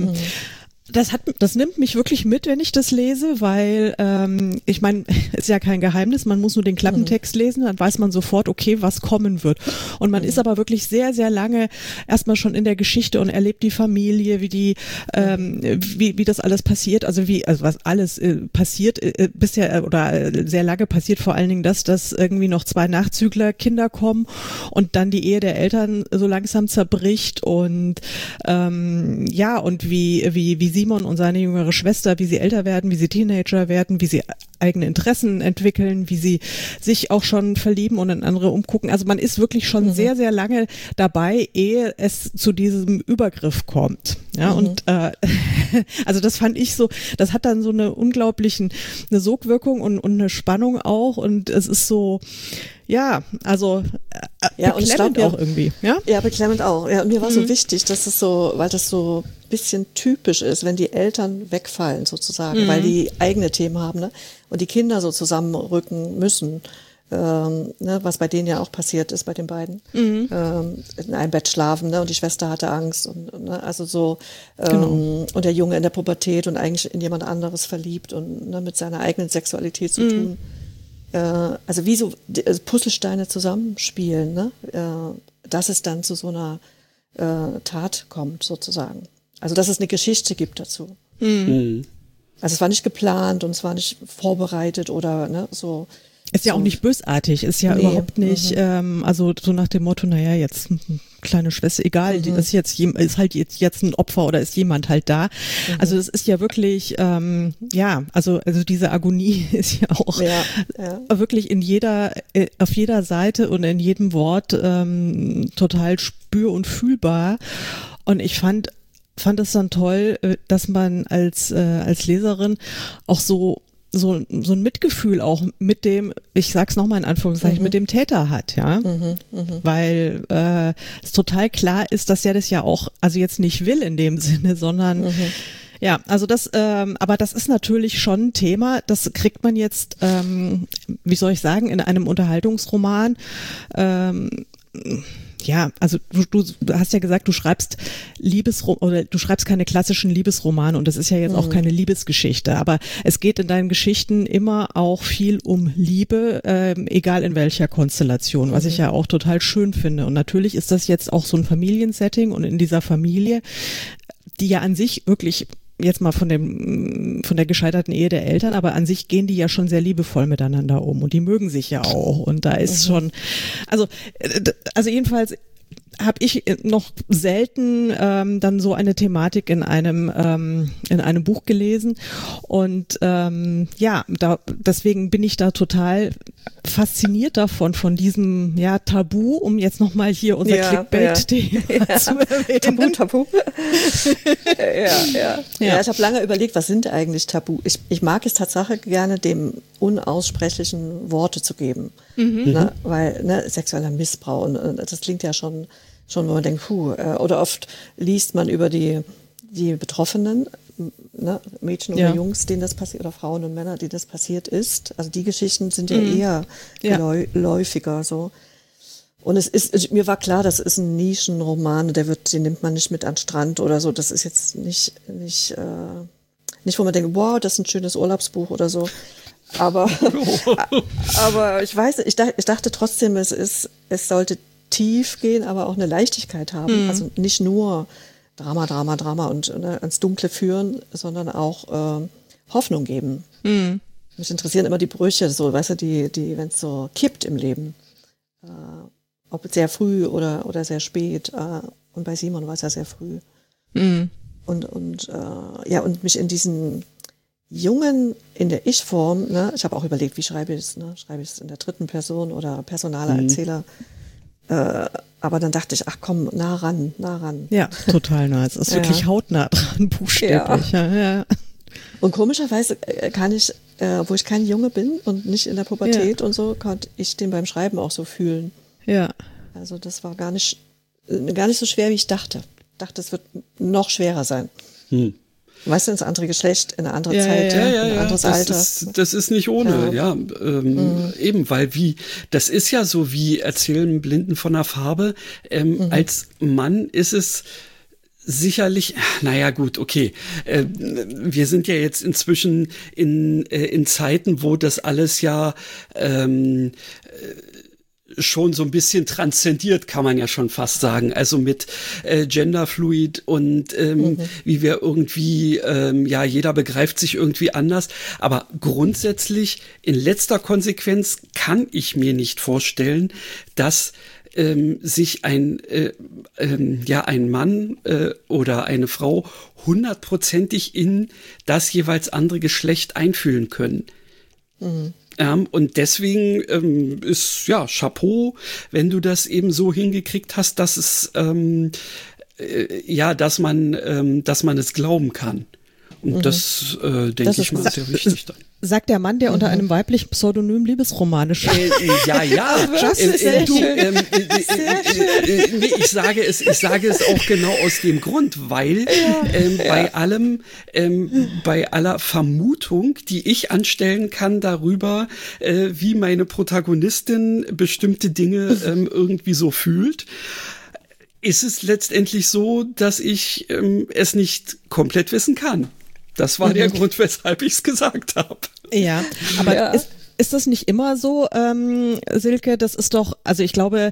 Das nimmt mich wirklich mit, wenn ich das lese, weil ich meine, ist ja kein Geheimnis, man muss nur den Klappentext lesen, dann weiß man sofort, okay, was kommen wird. Und man ist aber wirklich sehr, sehr lange erstmal schon in der Geschichte und erlebt die Familie, wie das alles passiert, also was alles passiert bisher oder sehr lange passiert, vor allen Dingen dass irgendwie noch 2 Nachzüglerkinder kommen und dann die Ehe der Eltern so langsam zerbricht und und wie Simon und seine jüngere Schwester, wie sie älter werden, wie sie Teenager werden, wie sie eigene Interessen entwickeln, wie sie sich auch schon verlieben und in andere umgucken. Also man ist wirklich schon sehr, sehr lange dabei, ehe es zu diesem Übergriff kommt. Ja, und also das fand ich so, das hat dann so eine Sogwirkung und eine Spannung auch und es ist so, ja, also beklemmend auch irgendwie. Ja, beklemmend auch. Ja, und mir war so wichtig, dass es so, weil das so ein bisschen typisch ist, wenn die Eltern wegfallen sozusagen, weil die eigene Themen haben, ne? Und die Kinder so zusammenrücken müssen, was bei denen ja auch passiert ist, bei den beiden. In einem Bett schlafen, ne? Und die Schwester hatte Angst und ne? Also so und der Junge in der Pubertät und eigentlich in jemand anderes verliebt und ne? Mit seiner eigenen Sexualität zu tun. Also wie so Puzzlesteine zusammenspielen, ne? Dass es dann zu so einer Tat kommt, sozusagen. Also dass es eine Geschichte gibt dazu. Also es war nicht geplant und es war nicht vorbereitet oder ne, so. Ist ja auch nicht bösartig, ist ja überhaupt nicht, also so nach dem Motto, naja, jetzt kleine Schwester, egal, die ist halt jetzt ein Opfer oder ist jemand halt da. Also das ist ja wirklich, also diese Agonie ist ja auch wirklich auf jeder Seite und in jedem Wort total spür- und fühlbar. Und ich fand es dann toll, dass man als Leserin auch so ein Mitgefühl auch mit dem, ich sag's nochmal in Anführungszeichen, mit dem Täter hat, ja, weil es total klar ist, dass er das ja auch, also jetzt nicht will in dem Sinne, sondern ja, also das, aber das ist natürlich schon ein Thema, das kriegt man jetzt, wie soll ich sagen, in einem Unterhaltungsroman, ja, also du hast ja gesagt, du schreibst keine klassischen Liebesromane und das ist ja jetzt auch keine Liebesgeschichte, aber es geht in deinen Geschichten immer auch viel um Liebe, egal in welcher Konstellation, was ich ja auch total schön finde. Und natürlich ist das jetzt auch so ein Familiensetting und in dieser Familie, die ja an sich wirklich jetzt mal von der gescheiterten Ehe der Eltern, aber an sich gehen die ja schon sehr liebevoll miteinander um und die mögen sich ja auch und da ist schon, also jedenfalls habe ich noch selten dann so eine Thematik in einem Buch gelesen und deswegen bin ich da total fasziniert davon, von diesem Tabu, um jetzt nochmal hier unser Clickbait-Thema zu erwähnen. Tabu. Ja, ich habe lange überlegt, was sind eigentlich Tabu? Ich mag es tatsächlich gerne, dem unaussprechlichen Worte zu geben, ne? Weil sexueller Missbrauch und das klingt ja schon, wo man denkt, oder oft liest man über die Betroffenen, ne, Mädchen oder Jungs, denen das passiert, oder Frauen und Männer, denen das passiert ist. Also die Geschichten sind ja eher läufiger so. Und mir war klar, das ist ein Nischenroman, den nimmt man nicht mit an den Strand oder so. Das ist jetzt nicht, wo man denkt, wow, das ist ein schönes Urlaubsbuch oder so. Aber ich weiß, ich dachte trotzdem, es sollte tief gehen, aber auch eine Leichtigkeit haben. Also nicht nur Drama und ans Dunkle führen, sondern auch Hoffnung geben. Mich interessieren immer die Brüche, so, weißt du, wenn es so kippt im Leben. Ob sehr früh oder sehr spät. Und bei Simon war es ja sehr früh. Und mich in diesen Jungen in der Ich-Form, ne, ich habe auch überlegt, wie schreibe ich es, ne? Schreibe ich es in der dritten Person oder personaler Erzähler? Aber dann dachte ich, ach komm, nah ran. Ja, total nah. Es ist wirklich hautnah dran, buchstäblich. Ja. Und komischerweise kann ich, wo ich kein Junge bin und nicht in der Pubertät und so, konnte ich den beim Schreiben auch so fühlen. Ja. Also das war gar nicht so schwer, wie ich dachte. Ich dachte, es wird noch schwerer sein. Weißt du, ins andere Geschlecht, in eine andere Zeit, ein anderes Alter. Das ist nicht ohne, eben, weil das ist ja so wie Erzählen Blinden von der Farbe. Als Mann ist es sicherlich, naja gut, okay, wir sind ja jetzt inzwischen in Zeiten, wo das alles ja schon so ein bisschen transzendiert, kann man ja schon fast sagen. Also mit Genderfluid und wie wir irgendwie, jeder begreift sich irgendwie anders. Aber grundsätzlich, in letzter Konsequenz, kann ich mir nicht vorstellen, dass sich ein Mann oder eine Frau 100%ig in das jeweils andere Geschlecht einfühlen können. Und deswegen ist Chapeau, wenn du das eben so hingekriegt hast, dass es dass man es glauben kann. Und das denke ich mal sehr wichtig dann. Sagt der Mann, der unter einem weiblichen Pseudonym Liebesromane schreibt. Ja. Ich sage es auch genau aus dem Grund, weil bei aller Vermutung, die ich anstellen kann darüber, wie meine Protagonistin bestimmte Dinge irgendwie so fühlt, ist es letztendlich so, dass ich es nicht komplett wissen kann. Das war der Grund, weshalb ich es gesagt habe. Ja, aber ist das nicht immer so, Silke? Das ist doch, also ich glaube,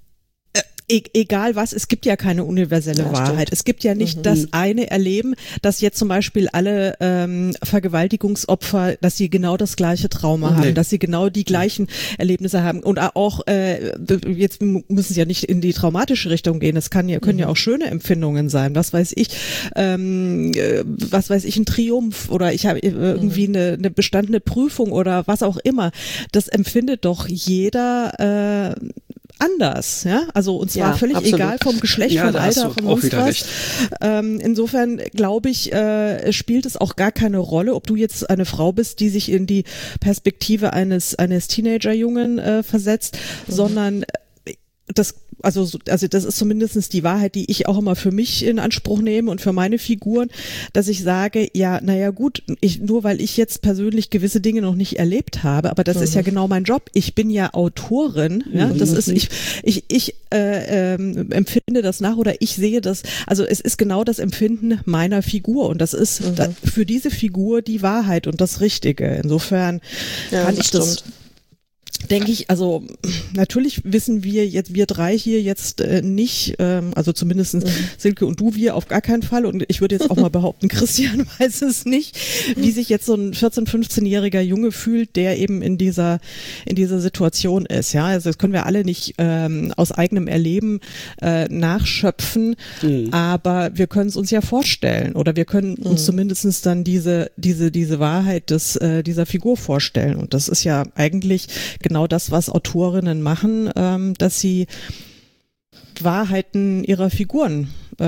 egal was, es gibt ja keine universelle Wahrheit. Stimmt. Es gibt ja nicht das eine Erleben, dass jetzt zum Beispiel alle Vergewaltigungsopfer, dass sie genau das gleiche Trauma haben, dass sie genau die gleichen Erlebnisse haben. Und auch, jetzt müssen sie ja nicht in die traumatische Richtung gehen, es können ja auch schöne Empfindungen sein. Was weiß ich, ein Triumph oder ich habe irgendwie eine bestandene Prüfung oder was auch immer. Das empfindet doch jeder anders, ja, also und zwar völlig absolut. Egal vom Geschlecht, vom Alter, von sonst was. Insofern glaube ich, spielt es auch gar keine Rolle, ob du jetzt eine Frau bist, die sich in die Perspektive eines Teenagerjungen versetzt, sondern das ist zumindest die Wahrheit, die ich auch immer für mich in Anspruch nehme und für meine Figuren, dass ich sage, ja, naja gut, nur weil ich jetzt persönlich gewisse Dinge noch nicht erlebt habe, aber das ist ja genau mein Job. Ich bin ja Autorin, ja, das ist, ich empfinde das nach oder ich sehe das, also es ist genau das Empfinden meiner Figur und das ist für diese Figur die Wahrheit und das Richtige. Insofern kann ich das, denke ich, also natürlich wissen wir jetzt, wir drei hier jetzt nicht, also zumindest Silke und du, wir auf gar keinen Fall und ich würde jetzt auch mal behaupten, Christian weiß es nicht, wie sich jetzt so ein 14-, 15-jähriger Junge fühlt, der eben in dieser Situation ist, ja, also das können wir alle nicht aus eigenem Erleben nachschöpfen, aber wir können es uns ja vorstellen oder wir können uns zumindest dann diese Wahrheit dieser Figur vorstellen und das ist ja eigentlich genau das, was Autorinnen machen, dass sie Wahrheiten ihrer Figuren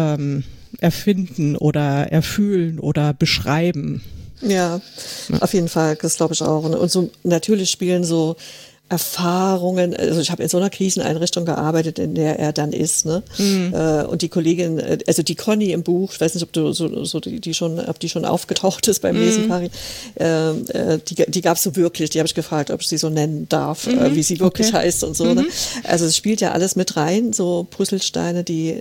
erfinden oder erfühlen oder beschreiben. Ja, auf jeden Fall, das glaube ich auch. Und so natürlich spielen so Erfahrungen, also ich habe in so einer Kriseneinrichtung gearbeitet, in der er dann ist, ne? Und die Kollegin, also die Conny im Buch, ich weiß nicht, ob du ob die schon aufgetaucht ist beim Lesen, Karin, die gab es so wirklich, die habe ich gefragt, ob ich sie so nennen darf, wie sie wirklich heißt und so. Ne? Also es spielt ja alles mit rein, so Puzzlesteine, die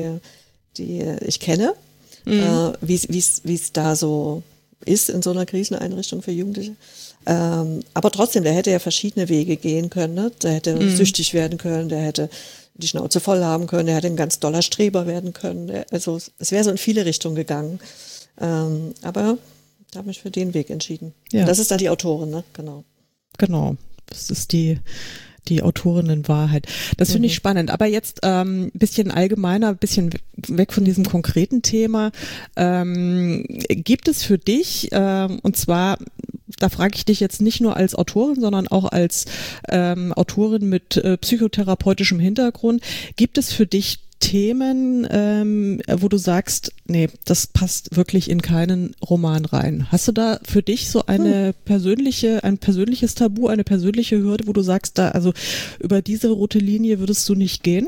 ich kenne, wie es da so ist in so einer Kriseneinrichtung für Jugendliche. Aber trotzdem, der hätte ja verschiedene Wege gehen können. Ne? Der hätte süchtig werden können, der hätte die Schnauze voll haben können, der hätte ein ganz doller Streber werden können. Also es wäre so in viele Richtungen gegangen. Aber da habe ich für den Weg entschieden. Ja. Das ist dann die Autorin, ne? Genau. Das ist die Autorinnenwahrheit. Das finde ich spannend. Aber jetzt ein bisschen allgemeiner, ein bisschen weg von diesem konkreten Thema. Gibt es für dich, und zwar, da frage ich dich jetzt nicht nur als Autorin, sondern auch als Autorin mit psychotherapeutischem Hintergrund, gibt es für dich Themen, wo du sagst, nee, das passt wirklich in keinen Roman rein. Hast du da für dich so ein persönliches Tabu, eine persönliche Hürde, wo du sagst, also über diese rote Linie würdest du nicht gehen?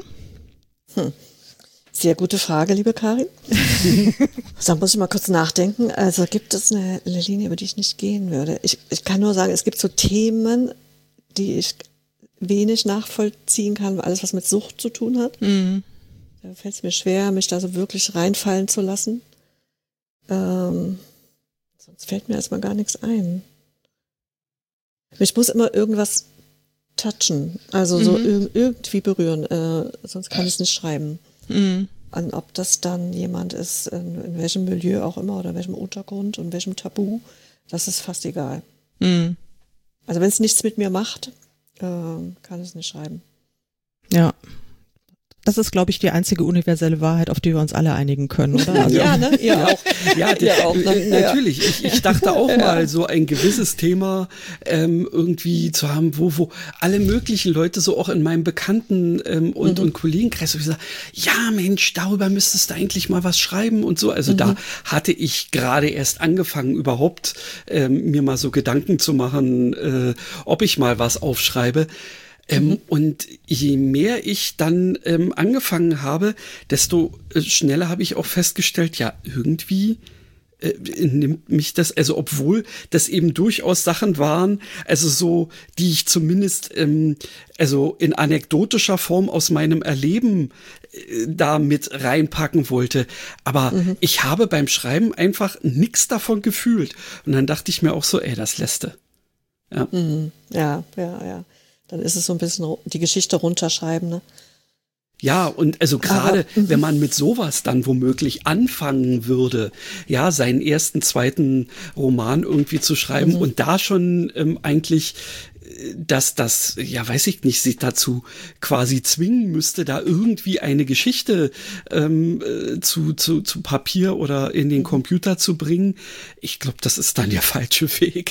Sehr gute Frage, liebe Karin. Da muss ich mal kurz nachdenken. Also gibt es eine Linie, über die ich nicht gehen würde? Ich kann nur sagen, es gibt so Themen, die ich wenig nachvollziehen kann, alles was mit Sucht zu tun hat. Da fällt es mir schwer, mich da so wirklich reinfallen zu lassen. Sonst fällt mir erstmal gar nichts ein. Mich muss immer irgendwas touchen, also so irgendwie berühren, sonst kann ich es nicht schreiben. An ob das dann jemand ist, in welchem Milieu auch immer oder welchem Untergrund und welchem Tabu, das ist fast egal. Also wenn es nichts mit mir macht, kann ich es nicht schreiben. Ja. das ist, glaube ich, die einzige universelle Wahrheit, auf die wir uns alle einigen können, oder? Also, Ja, ne? Ihr auch. Ja, Ihr auch, ne? natürlich. Ich dachte auch mal, so ein gewisses Thema irgendwie zu haben, wo alle möglichen Leute so auch in meinem Bekannten- und Kollegenkreis so gesagt, ja Mensch, darüber müsstest du eigentlich mal was schreiben und so. Also da hatte ich gerade erst angefangen, überhaupt mir mal so Gedanken zu machen, ob ich mal was aufschreibe. Und je mehr ich dann angefangen habe, desto schneller habe ich auch festgestellt, ja, irgendwie nimmt mich das, also obwohl das eben durchaus Sachen waren, also so, die ich zumindest also in anekdotischer Form aus meinem Erleben da mit reinpacken wollte. Aber ich habe beim Schreiben einfach nichts davon gefühlt. Und dann dachte ich mir auch so, das lässt du. Ja. Ja. Dann ist es so ein bisschen die Geschichte runterschreiben, ne? Ja, und also gerade, wenn man mit sowas dann womöglich anfangen würde, ja, seinen ersten, zweiten Roman irgendwie zu schreiben und da schon eigentlich dass das, ja, weiß ich nicht, sich dazu quasi zwingen müsste, da irgendwie eine Geschichte zu Papier oder in den Computer zu bringen. Ich glaube, das ist dann der falsche Weg.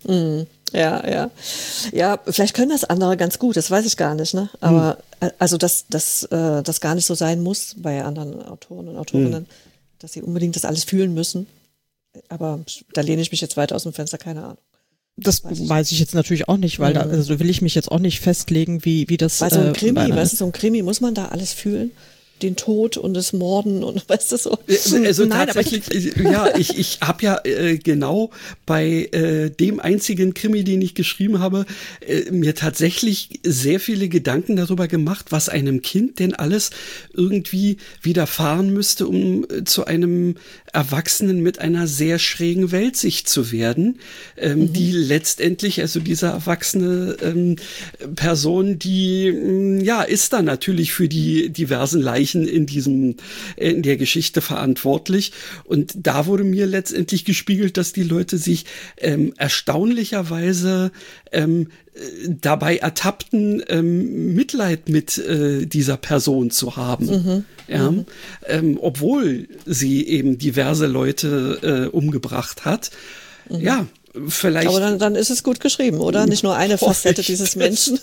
Ja, vielleicht können das andere ganz gut, das weiß ich gar nicht, ne? Aber also dass das gar nicht so sein muss bei anderen Autoren und Autorinnen, dass sie unbedingt das alles fühlen müssen. Aber da lehne ich mich jetzt weiter aus dem Fenster, keine Ahnung. Das weiß ich jetzt natürlich auch nicht, weil da also will ich mich jetzt auch nicht festlegen, wie das. Bei so einem Krimi, so ein Krimi, muss man da alles fühlen? Den Tod und das Morden und weißt du so. Also nein, tatsächlich, ich habe ja genau bei dem einzigen Krimi, den ich geschrieben habe, mir tatsächlich sehr viele Gedanken darüber gemacht, was einem Kind denn alles irgendwie widerfahren müsste, um zu einem Erwachsenen mit einer sehr schrägen Weltsicht zu werden, die letztendlich, also diese erwachsene Person, die ist dann natürlich für die diversen Leichen in der Geschichte verantwortlich. Und da wurde mir letztendlich gespiegelt, dass die Leute sich erstaunlicherweise dabei ertappten, Mitleid mit dieser Person zu haben. Obwohl sie eben diverse Leute umgebracht hat. Ja, vielleicht. Aber dann ist es gut geschrieben, oder? Nicht nur eine Facette dieses Menschen.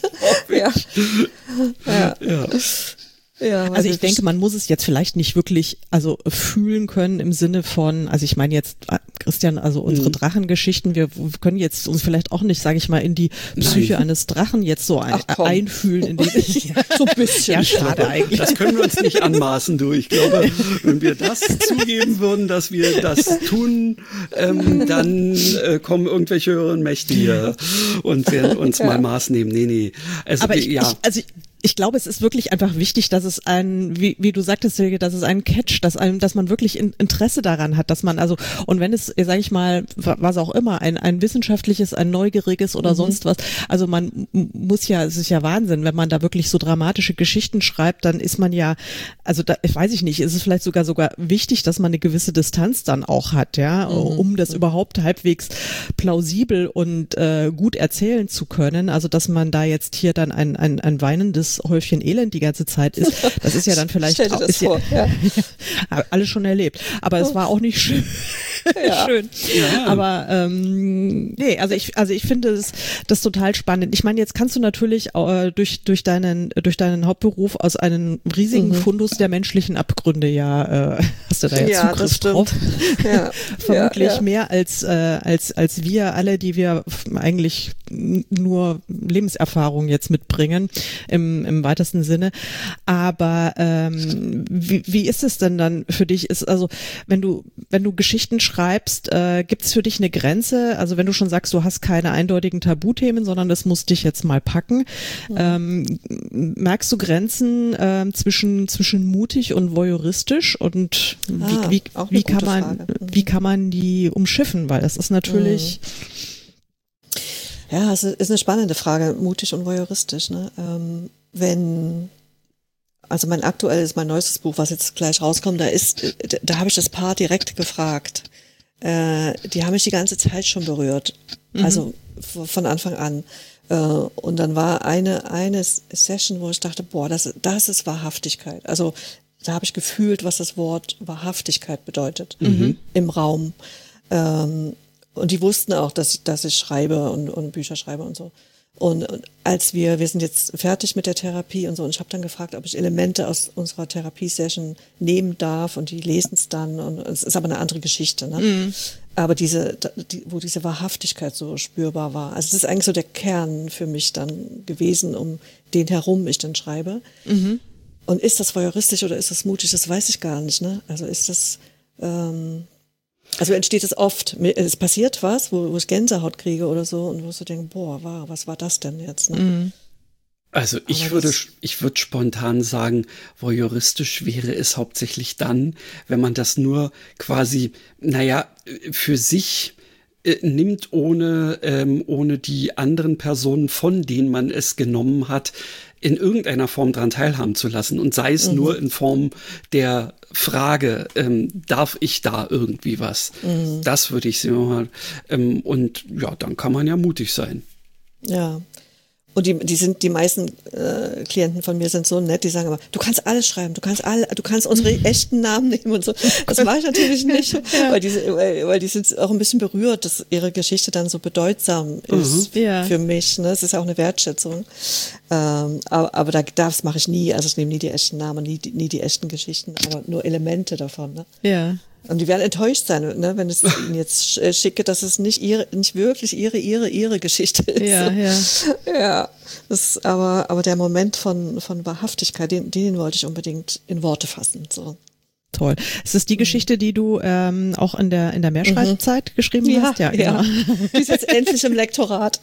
Ja, also ich denke, man muss es jetzt vielleicht nicht wirklich fühlen können im Sinne von, also ich meine jetzt, Christian, also unsere Drachengeschichten, wir können jetzt uns vielleicht auch nicht, sage ich mal, in die Psyche eines Drachen jetzt so einfühlen. In die, so ein bisschen. Ja, schade eigentlich. Das können wir uns nicht anmaßen, du. Ich glaube, wenn wir das zugeben würden, dass wir das tun, dann kommen irgendwelche höheren Mächte hier und werden uns mal Maß nehmen. Nee. Also, aber ich glaube, es ist wirklich einfach wichtig, dass es wie du sagtest, Silke, dass es einen Catch, dass man wirklich Interesse daran hat, dass man und wenn es, sage ich mal, was auch immer, ein wissenschaftliches, ein neugieriges oder sonst was, also man muss ja, es ist ja Wahnsinn, wenn man da wirklich so dramatische Geschichten schreibt, dann ist man ja, also da, weiß ich nicht, ist es vielleicht sogar wichtig, dass man eine gewisse Distanz dann auch hat, ja, um das überhaupt halbwegs plausibel und gut erzählen zu können, also dass man da jetzt hier dann ein weinendes Häufchen Elend die ganze Zeit ist, das ist ja dann vielleicht Stell dir das vor, alles schon erlebt, aber es war auch nicht schön. Schön. Ja. Aber nee, also ich finde das total spannend. Ich meine, jetzt kannst du natürlich durch deinen Hauptberuf aus einem riesigen Fundus der menschlichen Abgründe hast du da ja Zugriff drauf. Ja. Vermutlich mehr als wir alle, die wir eigentlich nur Lebenserfahrung jetzt mitbringen im weitesten Sinne. Aber wie ist es denn dann für dich? Ist also, wenn du Geschichten schreibst, gibt es für dich eine Grenze? Also wenn du schon sagst, du hast keine eindeutigen Tabuthemen, sondern das muss dich jetzt mal packen. Merkst du Grenzen zwischen mutig und voyeuristisch? Und wie kann man die umschiffen? Weil das ist natürlich Ja, es ist eine spannende Frage, mutig und voyeuristisch, ne? Also mein neuestes Buch, was jetzt gleich rauskommt, da habe ich das Paar direkt gefragt. Die haben mich die ganze Zeit schon berührt. Also von Anfang an. Und dann war eine Session, wo ich dachte, boah, das ist Wahrhaftigkeit. Also da habe ich gefühlt, was das Wort Wahrhaftigkeit bedeutet im Raum. Und die wussten auch, dass ich schreibe und Bücher schreibe und so. Und als wir sind jetzt fertig mit der Therapie und so, und ich habe dann gefragt, ob ich Elemente aus unserer Therapiesession nehmen darf, und die lesen es dann, und es ist aber eine andere Geschichte, ne? Aber wo diese Wahrhaftigkeit so spürbar war. Also das ist eigentlich so der Kern für mich dann gewesen, um den herum ich dann schreibe. Und ist das voyeuristisch oder ist das mutig? Das weiß ich gar nicht, ne? Also ist das, also entsteht es oft. Es passiert was, wo ich Gänsehaut kriege oder so, und wo ich so denke, boah, wow, was war das denn jetzt, ne? Also ich würde spontan sagen, voyeuristisch wäre es hauptsächlich dann, wenn man das nur quasi, für sich nimmt, ohne die anderen Personen, von denen man es genommen hat, in irgendeiner Form dran teilhaben zu lassen, und sei es nur in Form der Frage, darf ich da irgendwie was? Das würde ich sehen. Und ja, dann kann man ja mutig sein. Ja. Und die meisten Klienten von mir sind so nett, die sagen immer, du kannst alles schreiben, du kannst unsere echten Namen nehmen und so. Das mache ich natürlich nicht, weil die sind auch ein bisschen berührt, dass ihre Geschichte dann so bedeutsam ist für mich. Ne? Es ist auch eine Wertschätzung. Aber das mache ich nie. Also ich nehme nie die echten Namen, nie die echten Geschichten, aber nur Elemente davon. Ne? Ja. Und die werden enttäuscht sein, ne, wenn ich ihnen jetzt schicke, dass es nicht wirklich ihre Geschichte ist. Ja. Das, aber der Moment von Wahrhaftigkeit, den wollte ich unbedingt in Worte fassen. So. Toll. Ist das die Geschichte, die du auch in der Mehrschreibzeit geschrieben hast? Ja, genau. Die ist jetzt endlich im Lektorat.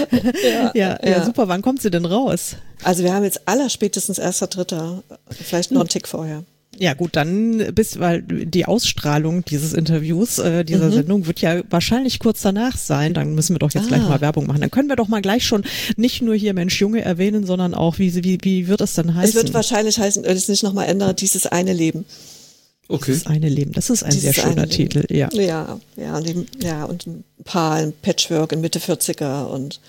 Ja, super. Wann kommt sie denn raus? Also wir haben jetzt allerspätestens 1.3., vielleicht noch einen Tick vorher. Ja gut, dann weil die Ausstrahlung dieses Interviews, dieser Sendung wird ja wahrscheinlich kurz danach sein. Dann müssen wir doch jetzt gleich mal Werbung machen. Dann können wir doch mal gleich schon nicht nur hier Mensch Junge erwähnen, sondern auch, wie wird es denn heißen? Es wird wahrscheinlich heißen, wenn ich es nicht nochmal ändere, dieses eine Leben. Okay. Dieses eine Leben, das ist ein sehr schöner Titel, ja. Ja, und ein Paar, ein Patchwork in Mitte 40er und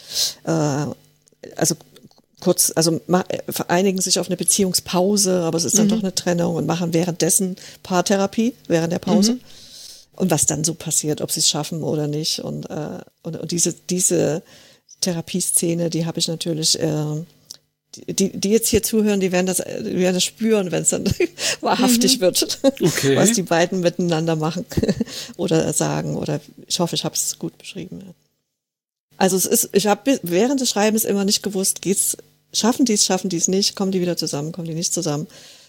vereinigen sich auf eine Beziehungspause, aber es ist dann doch eine Trennung, und machen währenddessen Paartherapie, während der Pause. Und was dann so passiert, ob sie es schaffen oder nicht. Und diese Therapieszene, die habe ich natürlich, die jetzt hier zuhören, die werden das spüren, wenn es dann wahrhaftig wird, was die beiden miteinander machen oder sagen. Oder ich hoffe, ich habe es gut beschrieben. Ja. Also ich habe während des Schreibens immer nicht gewusst, schaffen die es nicht, kommen die wieder zusammen, kommen die nicht zusammen,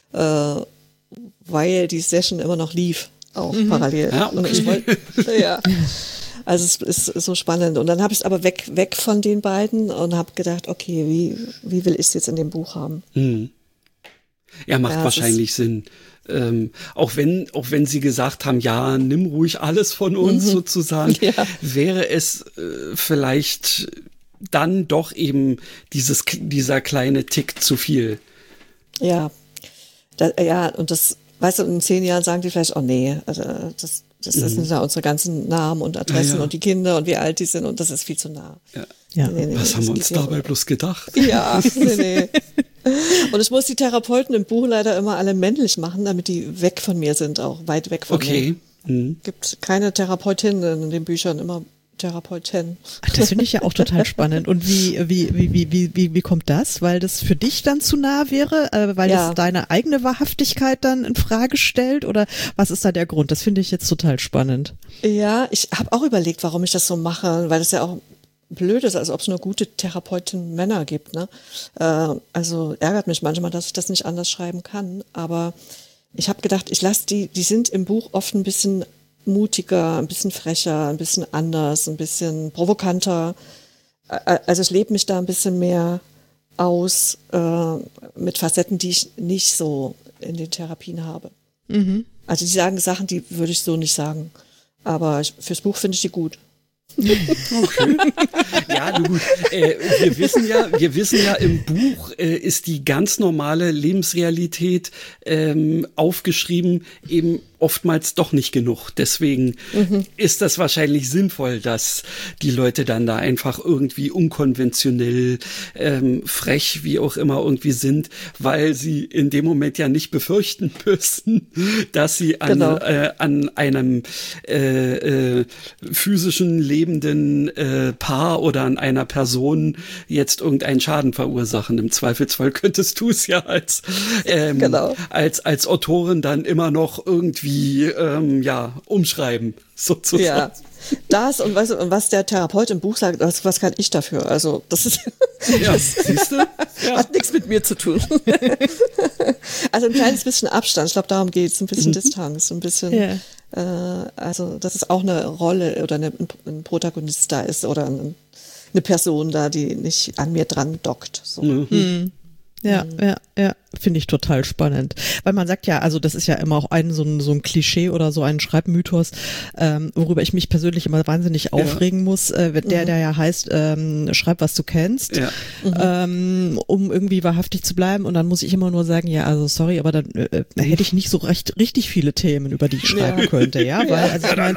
weil die Session immer noch lief, auch parallel. Ja, okay. Also es ist so spannend. Und dann habe ich es aber weg von den beiden und habe gedacht, okay, wie will ich es jetzt in dem Buch haben? Ja, macht wahrscheinlich Sinn. Auch wenn sie gesagt haben, ja, nimm ruhig alles von uns sozusagen, wäre es vielleicht dann doch eben dieser kleine Tick zu viel. Ja, und das, weißt du, in 10 Jahren sagen die vielleicht, oh nee, also das sind ja unsere ganzen Namen und Adressen und die Kinder und wie alt die sind, und das ist viel zu nah. Ja. Nee, was haben wir uns dabei bloß gedacht? Ja, nee. Und ich muss die Therapeuten im Buch leider immer alle männlich machen, damit die weg von mir sind, auch weit weg von mir. Gibt keine Therapeutin in den Büchern, immer Therapeutin. Das finde ich ja auch total spannend. Und wie kommt das? Weil das für dich dann zu nah wäre? Weil das deine eigene Wahrhaftigkeit dann in Frage stellt? Oder was ist da der Grund? Das finde ich jetzt total spannend. Ja, ich habe auch überlegt, warum ich das so mache, weil das ja auch blöd ist, als ob es nur gute Therapeutinnen Männer gibt. Ne? Also ärgert mich manchmal, dass ich das nicht anders schreiben kann. Aber ich habe gedacht, ich lasse die sind im Buch oft ein bisschen mutiger, ein bisschen frecher, ein bisschen anders, ein bisschen provokanter. Also ich lebe mich da ein bisschen mehr aus mit Facetten, die ich nicht so in den Therapien habe. Also die sagen Sachen, die würde ich so nicht sagen. Aber fürs Buch finde ich die gut. Okay. Ja, du gut. Wir wissen ja, im Buch ist die ganz normale Lebensrealität aufgeschrieben, eben oftmals doch nicht genug. Deswegen ist das wahrscheinlich sinnvoll, dass die Leute dann da einfach irgendwie unkonventionell, frech, wie auch immer irgendwie sind, weil sie in dem Moment ja nicht befürchten müssen, dass sie an einem physischen, lebenden Paar oder an einer Person jetzt irgendeinen Schaden verursachen. Im Zweifelsfall könntest du es ja als Autorin dann immer noch irgendwie umschreiben, sozusagen. Ja, das und was der Therapeut im Buch sagt, was kann ich dafür? Also das ist siehst du? Ja. Hat nichts mit mir zu tun. Also ein kleines bisschen Abstand, ich glaube, darum geht es, ein bisschen Distanz, ein bisschen, also dass es auch eine Rolle oder ein Protagonist da ist oder eine Person da, die nicht an mir dran dockt. So. Ja, finde ich total spannend. Weil man sagt ja, also das ist ja immer auch so ein Klischee oder so ein Schreibmythos, worüber ich mich persönlich immer wahnsinnig aufregen muss, der ja heißt, schreib, was du kennst, um irgendwie wahrhaftig zu bleiben. Und dann muss ich immer nur sagen, ja, also sorry, aber dann hätte ich nicht so richtig viele Themen, über die ich schreiben könnte, ja. Weil, also ich mein,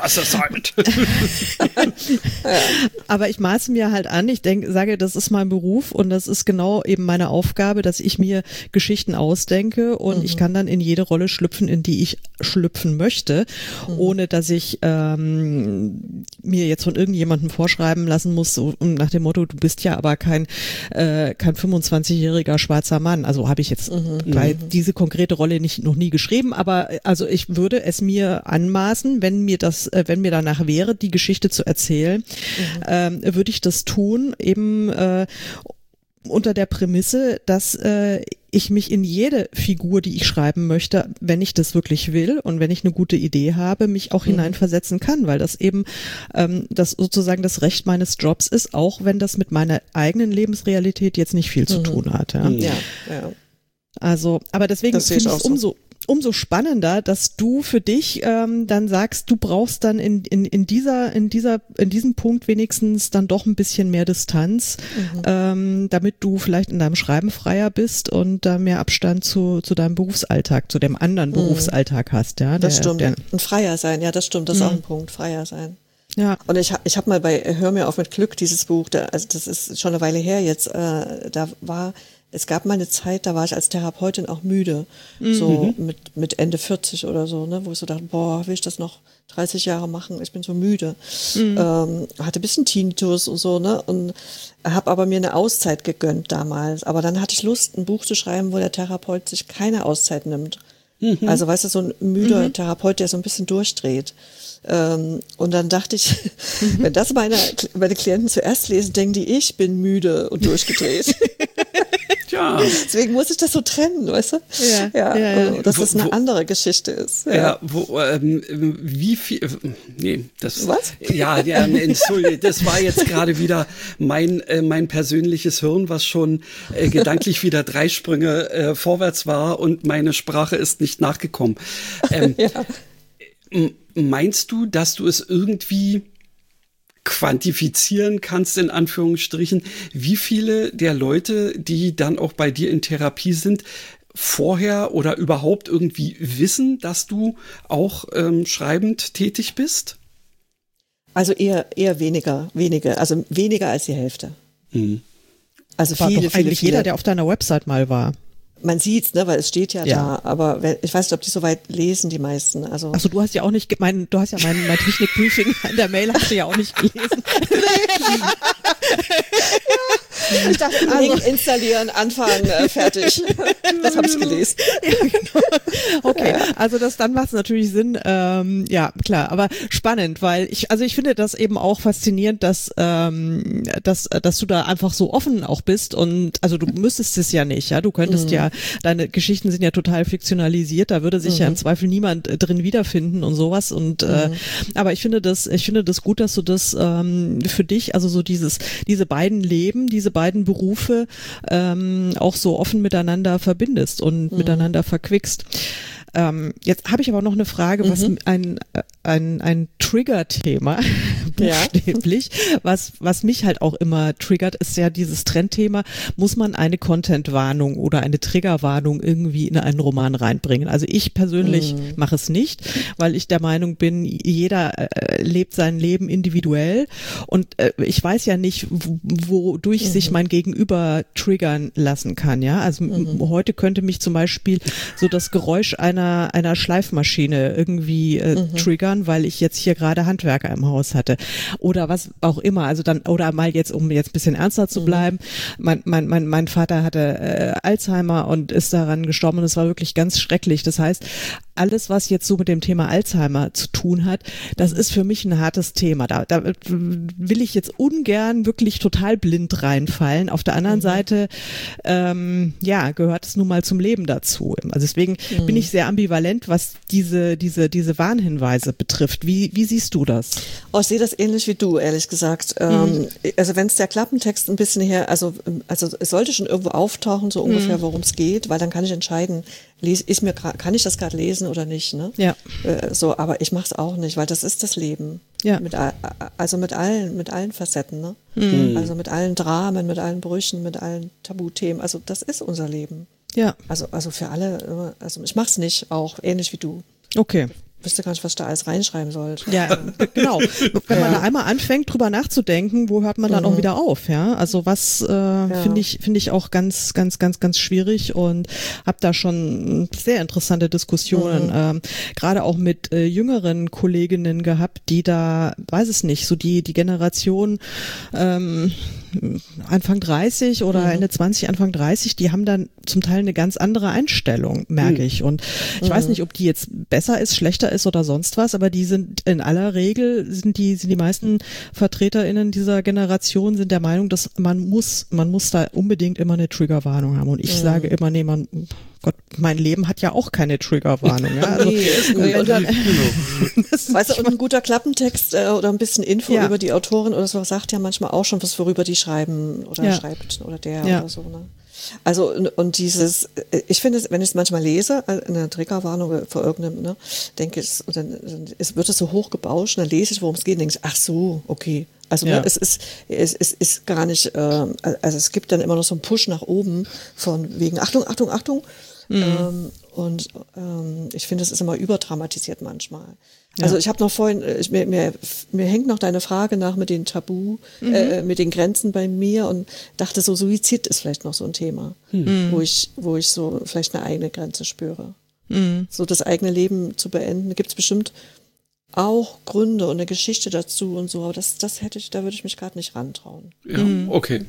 aber ich maße mir halt an, sage, das ist mein Beruf und das ist genau eben meine Aufgabe, dass ich mir Geschichten ausdenke und ich kann dann in jede Rolle schlüpfen, in die ich schlüpfen möchte, ohne dass ich mir jetzt von irgendjemandem vorschreiben lassen muss, so nach dem Motto, du bist ja aber kein 25-jähriger schwarzer Mann. Also habe ich jetzt bei diese konkrete Rolle noch nie geschrieben, aber also ich würde es mir anmaßen, wenn mir danach wäre, die Geschichte zu erzählen, würde ich das tun, eben unter der Prämisse, dass ich mich in jede Figur, die ich schreiben möchte, wenn ich das wirklich will und wenn ich eine gute Idee habe, mich auch hineinversetzen kann, weil das eben das sozusagen das Recht meines Jobs ist, auch wenn das mit meiner eigenen Lebensrealität jetzt nicht viel zu tun hat. Ja. Also, aber deswegen finde ich es umso spannender, dass du für dich dann sagst, du brauchst dann in diesem Punkt wenigstens dann doch ein bisschen mehr Distanz, damit du vielleicht in deinem Schreiben freier bist und da mehr Abstand zu deinem Berufsalltag, zu dem anderen Berufsalltag hast. Ja, das stimmt. Und freier sein, ja, das stimmt, das ist auch ein Punkt, freier sein. Ja. Und ich hab mal bei Hör mir auf mit Glück dieses Buch, also das ist schon eine Weile her jetzt, es gab mal eine Zeit, da war ich als Therapeutin auch müde, so mit Ende 40 oder so, ne, wo ich so dachte, boah, will ich das noch 30 Jahre machen? Ich bin so müde. Hatte ein bisschen Tinnitus und so, ne, und habe aber mir eine Auszeit gegönnt damals. Aber dann hatte ich Lust, ein Buch zu schreiben, wo der Therapeut sich keine Auszeit nimmt. Also, weißt du, so ein müder Therapeut, der so ein bisschen durchdreht. Und dann dachte ich, wenn das meine Klienten zuerst lesen, denken die, ich bin müde und durchgedreht. Ja. Deswegen muss ich das so trennen, weißt du? Ja. Dass das eine andere Geschichte ist. Wie viel, Was? Ja, entschuldige, das war jetzt gerade wieder mein persönliches Hirn, was schon gedanklich wieder 3 Sprünge vorwärts war und meine Sprache ist nicht nachgekommen. Meinst du, dass du es irgendwie quantifizieren kannst, in Anführungsstrichen, wie viele der Leute, die dann auch bei dir in Therapie sind, vorher oder überhaupt irgendwie wissen, dass du auch schreibend tätig bist? Also eher weniger, also weniger als die Hälfte. Also war doch eigentlich jeder, der auf deiner Website mal war. Man sieht's, ne, weil es steht ja da, aber ich weiß nicht, ob die so weit lesen, die meisten. Also du hast ja auch nicht, mein Technikbriefing in der Mail hast du ja auch nicht gelesen. Ich dachte, Link installieren, anfangen, fertig. Das habe ich gelesen. Ja, genau. Okay, also dann macht es natürlich Sinn. Ja, klar, aber spannend, weil ich finde das eben auch faszinierend, dass du da einfach so offen auch bist und also du müsstest es ja nicht, ja, du könntest ja, deine Geschichten sind ja total fiktionalisiert, da würde sich ja im Zweifel niemand drin wiederfinden und sowas und aber ich finde das gut, dass du das für dich, also so diese beiden Leben, diese beiden Berufe auch so offen miteinander verbindest und miteinander verquickst. Jetzt habe ich aber noch eine Frage, was ein Trigger-Thema buchstäblich. Was mich halt auch immer triggert, ist ja dieses Trendthema, muss man eine Content-Warnung oder eine Triggerwarnung irgendwie in einen Roman reinbringen. Also ich persönlich mache es nicht, weil ich der Meinung bin, jeder lebt sein Leben individuell und ich weiß ja nicht, wodurch sich mein Gegenüber triggern lassen kann. Ja, also heute könnte mich zum Beispiel so das Geräusch einer Schleifmaschine irgendwie triggern, weil ich jetzt hier gerade Handwerker im Haus hatte oder was auch immer. Also dann, oder mal jetzt, um jetzt ein bisschen ernster zu bleiben, mein Vater hatte Alzheimer und ist daran gestorben und es war wirklich ganz schrecklich. Das heißt, alles, was jetzt so mit dem Thema Alzheimer zu tun hat, das ist für mich ein hartes Thema. Da will ich jetzt ungern wirklich total blind reinfallen. Auf der anderen Seite, gehört es nun mal zum Leben dazu. Also deswegen bin ich sehr ambivalent, was diese Warnhinweise betrifft. Wie siehst du das? Oh, ich sehe das ähnlich wie du, ehrlich gesagt. Also wenn es der Klappentext ein bisschen her, also es sollte schon irgendwo auftauchen, so ungefähr, worum es geht, weil dann kann ich entscheiden, kann ich das gerade lesen oder nicht, ne? Ja. So, aber ich mache es auch nicht, weil das ist das Leben. Ja. Mit allen Facetten, ne? Also mit allen Dramen, mit allen Brüchen, mit allen Tabuthemen. Also das ist unser Leben. Ja. Also für alle, also ich mache es nicht, auch ähnlich wie du. Okay. Ich wüsste gar nicht, was ich da alles reinschreiben sollte. Ja, genau. Wenn man da einmal anfängt, drüber nachzudenken, wo hört man dann auch wieder auf, ja? Also was finde ich auch ganz schwierig und habe da schon sehr interessante Diskussionen, gerade auch mit jüngeren Kolleginnen gehabt, die da, weiß es nicht, so die Generation Anfang 30 oder Ende 20, Anfang 30, die haben dann zum Teil eine ganz andere Einstellung, merke ich. Und ich weiß nicht, ob die jetzt besser ist, schlechter ist oder sonst was, aber die sind in aller Regel, sind die meisten VertreterInnen dieser Generation sind der Meinung, dass man muss da unbedingt immer eine Triggerwarnung haben. Und ich sage immer, nee, Gott, mein Leben hat ja auch keine Triggerwarnung. Ja? Also, weißt du, und ein guter Klappentext oder ein bisschen Info über die Autorin oder so sagt ja manchmal auch schon was, worüber die schreiben oder schreibt oder der oder so. Ne? Also und dieses, ich finde, wenn ich es manchmal lese, eine Triggerwarnung vor irgendeinem, ne, denke ich, wird es so hoch gebauscht, dann lese ich, worum es geht, und denke ich, ach so, okay. Also ne, es ist gar nicht, also es gibt dann immer noch so einen Push nach oben von wegen Achtung. Ich finde, es ist immer überdramatisiert manchmal. Ja. Also ich habe noch vorhin, mir hängt noch deine Frage nach mit den mit den Grenzen bei mir und dachte so, Suizid ist vielleicht noch so ein Thema, wo ich so vielleicht eine eigene Grenze spüre. So das eigene Leben zu beenden, gibt es bestimmt auch Gründe und eine Geschichte dazu und so, aber da würde ich mich gerade nicht rantrauen. Ja, okay.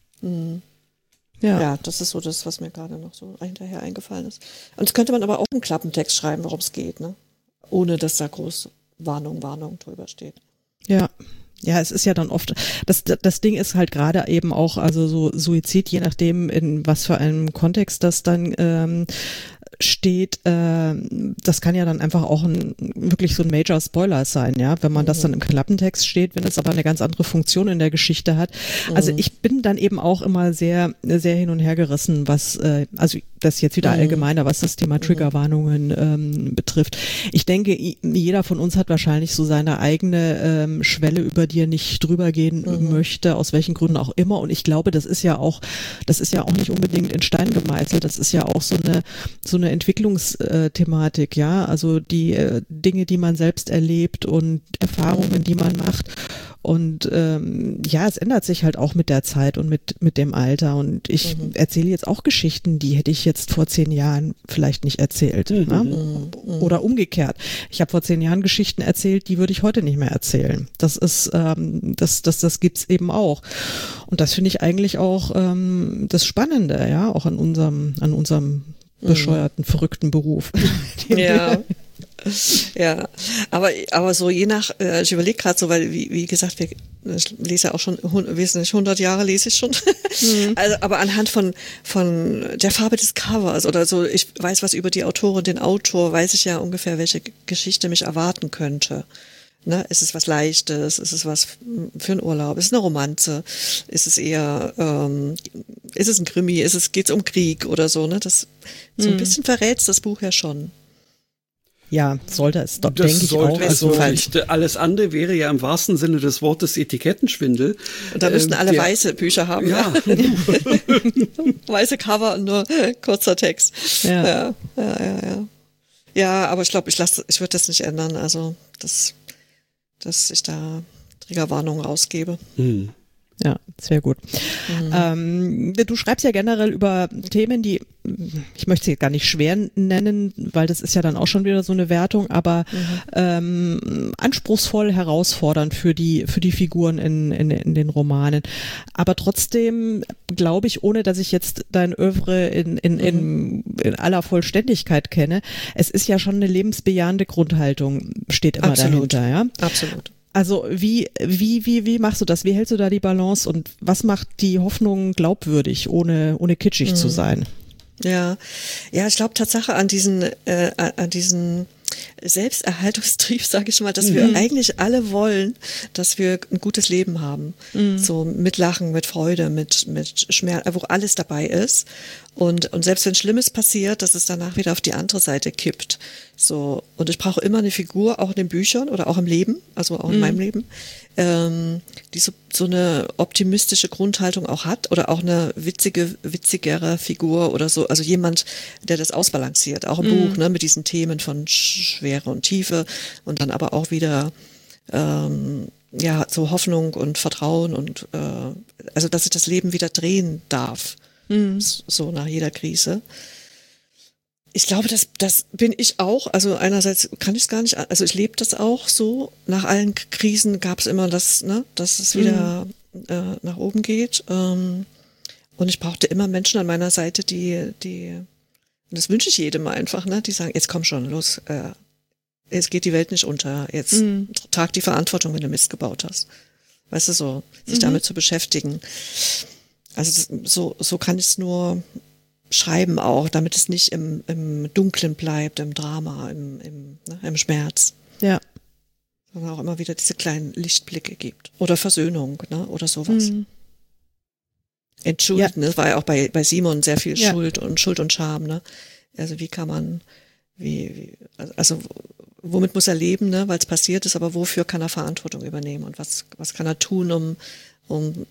Ja, das ist so das, was mir gerade noch so hinterher eingefallen ist. Und das könnte man aber auch einen Klappentext schreiben, worum es geht, ne? Ohne dass da groß Warnung drüber steht. Ja. Ja, es ist ja dann oft, das Ding ist halt gerade eben auch, also so Suizid, je nachdem in was für einem Kontext das dann steht, das kann ja dann einfach auch wirklich so ein Major Spoiler sein, ja, wenn man das dann im Klappentext steht, wenn es aber eine ganz andere Funktion in der Geschichte hat. Also ich bin dann eben auch immer sehr, sehr hin und her gerissen, was, also das ist jetzt wieder allgemeiner, was das Thema Triggerwarnungen betrifft. Ich denke, jeder von uns hat wahrscheinlich so seine eigene Schwelle, über die er nicht drüber gehen möchte, aus welchen Gründen auch immer. Und ich glaube, das ist ja auch nicht unbedingt in Stein gemeißelt. Das ist ja auch so eine Entwicklungsthematik, ja. Also die Dinge, die man selbst erlebt und Erfahrungen, die man macht. Und es ändert sich halt auch mit der Zeit und mit dem Alter. Und ich erzähle jetzt auch Geschichten, die hätte ich jetzt vor 10 Jahren vielleicht nicht erzählt. Ne? Oder umgekehrt. Ich habe vor 10 Jahren Geschichten erzählt, die würde ich heute nicht mehr erzählen. Das ist, das gibt's eben auch. Und das finde ich eigentlich auch das Spannende, ja, auch an unserem bescheuerten, verrückten Beruf. Ja, aber so je nach, ich überlege gerade so, weil wie gesagt, ich lese ja auch schon wesentlich 100 Jahre lese ich schon, also aber anhand von der Farbe des Covers oder so, ich weiß was über die Autorin, den Autor, weiß ich ja ungefähr, welche Geschichte mich erwarten könnte. Ne, ist es was Leichtes? Ist es was für einen Urlaub? Ist es eine Romanze? Ist es eher, ist es ein Krimi? Geht's um Krieg oder so? Ne, das so ein bisschen verrät's das Buch ja schon. Ja, sollte es doch, Das denke ich sollte auch. es Also, wirklich. Alles andere wäre ja im wahrsten Sinne des Wortes Etikettenschwindel. Und da müssten alle weiße Bücher haben. Ja. Weiße Cover und nur kurzer Text. Ja. Ja. Ja, aber ich glaube, ich würde das nicht ändern. Also, dass ich da Triggerwarnungen rausgebe. Ja, sehr gut. Du schreibst ja generell über Themen, die, ich möchte sie gar nicht schwer nennen, weil das ist ja dann auch schon wieder so eine Wertung, aber anspruchsvoll, herausfordernd für die Figuren in den Romanen. Aber trotzdem glaube ich, ohne dass ich jetzt dein Oeuvre in aller Vollständigkeit kenne, es ist ja schon eine lebensbejahende Grundhaltung, steht immer dahinter, ja? Absolut. Also wie machst du das? Wie hältst du da die Balance und was macht die Hoffnung glaubwürdig, ohne kitschig zu sein? Ja, ich glaube Tatsache an diesen Selbsterhaltungstrieb, sage ich mal, dass wir eigentlich alle wollen, dass wir ein gutes Leben haben. So mit Lachen, mit Freude, mit Schmerz, wo alles dabei ist. Und selbst wenn Schlimmes passiert, dass es danach wieder auf die andere Seite kippt. So. Und ich brauche immer eine Figur, auch in den Büchern oder auch im Leben, also auch in meinem Leben, die so eine optimistische Grundhaltung auch hat oder auch eine witzigere Figur oder so. Also jemand, der das ausbalanciert. Auch im Buch, ne, mit diesen Themen von Schwere und Tiefe und dann aber auch wieder so Hoffnung und Vertrauen und also dass ich das Leben wieder drehen darf. So nach jeder Krise. Ich glaube, das bin ich auch. Also einerseits kann ich es gar nicht, also ich lebe das auch so. Nach allen Krisen gab es immer das, ne, dass es wieder nach oben geht. Und ich brauchte immer Menschen an meiner Seite, die und das wünsche ich jedem einfach, ne, die sagen, jetzt komm schon, los, jetzt geht die Welt nicht unter, jetzt trag die Verantwortung, wenn du Mist gebaut hast. Weißt du, so, sich damit zu beschäftigen. Also so kann ich es nur schreiben auch, damit es nicht im Dunklen bleibt, im Drama, im Schmerz. Ja. Sondern auch immer wieder diese kleinen Lichtblicke gibt. Oder Versöhnung, ne? Oder sowas. Entschuldigen, das war ja auch bei Simon sehr viel Schuld und Scham, ne? Also wie kann man, also womit muss er leben, ne? Weil es passiert ist, aber wofür kann er Verantwortung übernehmen und was kann er tun, um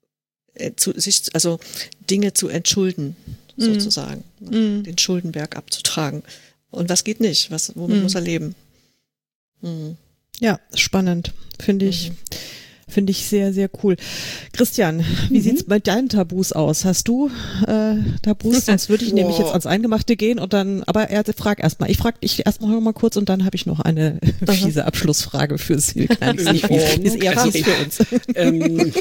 Dinge zu entschulden, sozusagen, ne? Den Schuldenberg abzutragen. Und was geht nicht? Womit muss er leben? Ja, spannend. Finde ich sehr, sehr cool. Christian, wie sieht's bei deinen Tabus aus? Hast du Tabus? Sonst würde ich nämlich jetzt ans Eingemachte gehen und dann, aber frag erstmal. Ich frage dich erstmal noch mal kurz und dann habe ich noch eine fiese Abschlussfrage für Silke. Ist nicht fies, ist eher fies für uns.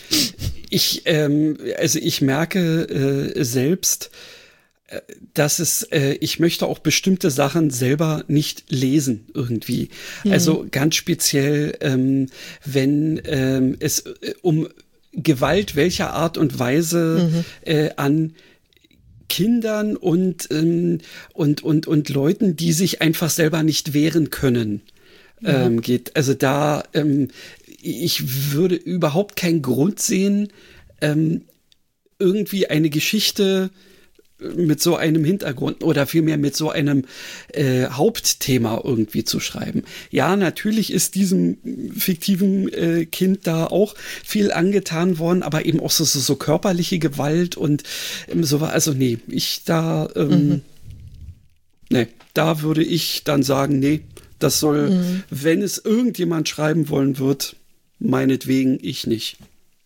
Ich merke selbst, dass ich möchte auch bestimmte Sachen selber nicht lesen irgendwie. Also ganz speziell, wenn es um Gewalt welcher Art und Weise an Kindern und Leuten, die sich einfach selber nicht wehren können, geht. Also da, ich würde überhaupt keinen Grund sehen, irgendwie eine Geschichte mit so einem Hintergrund oder vielmehr mit so einem Hauptthema irgendwie zu schreiben. Ja, natürlich ist diesem fiktiven Kind da auch viel angetan worden, aber eben auch so körperliche Gewalt und so war, also nee, da würde ich dann sagen, nee, das soll, wenn es irgendjemand schreiben wollen wird, meinetwegen ich nicht.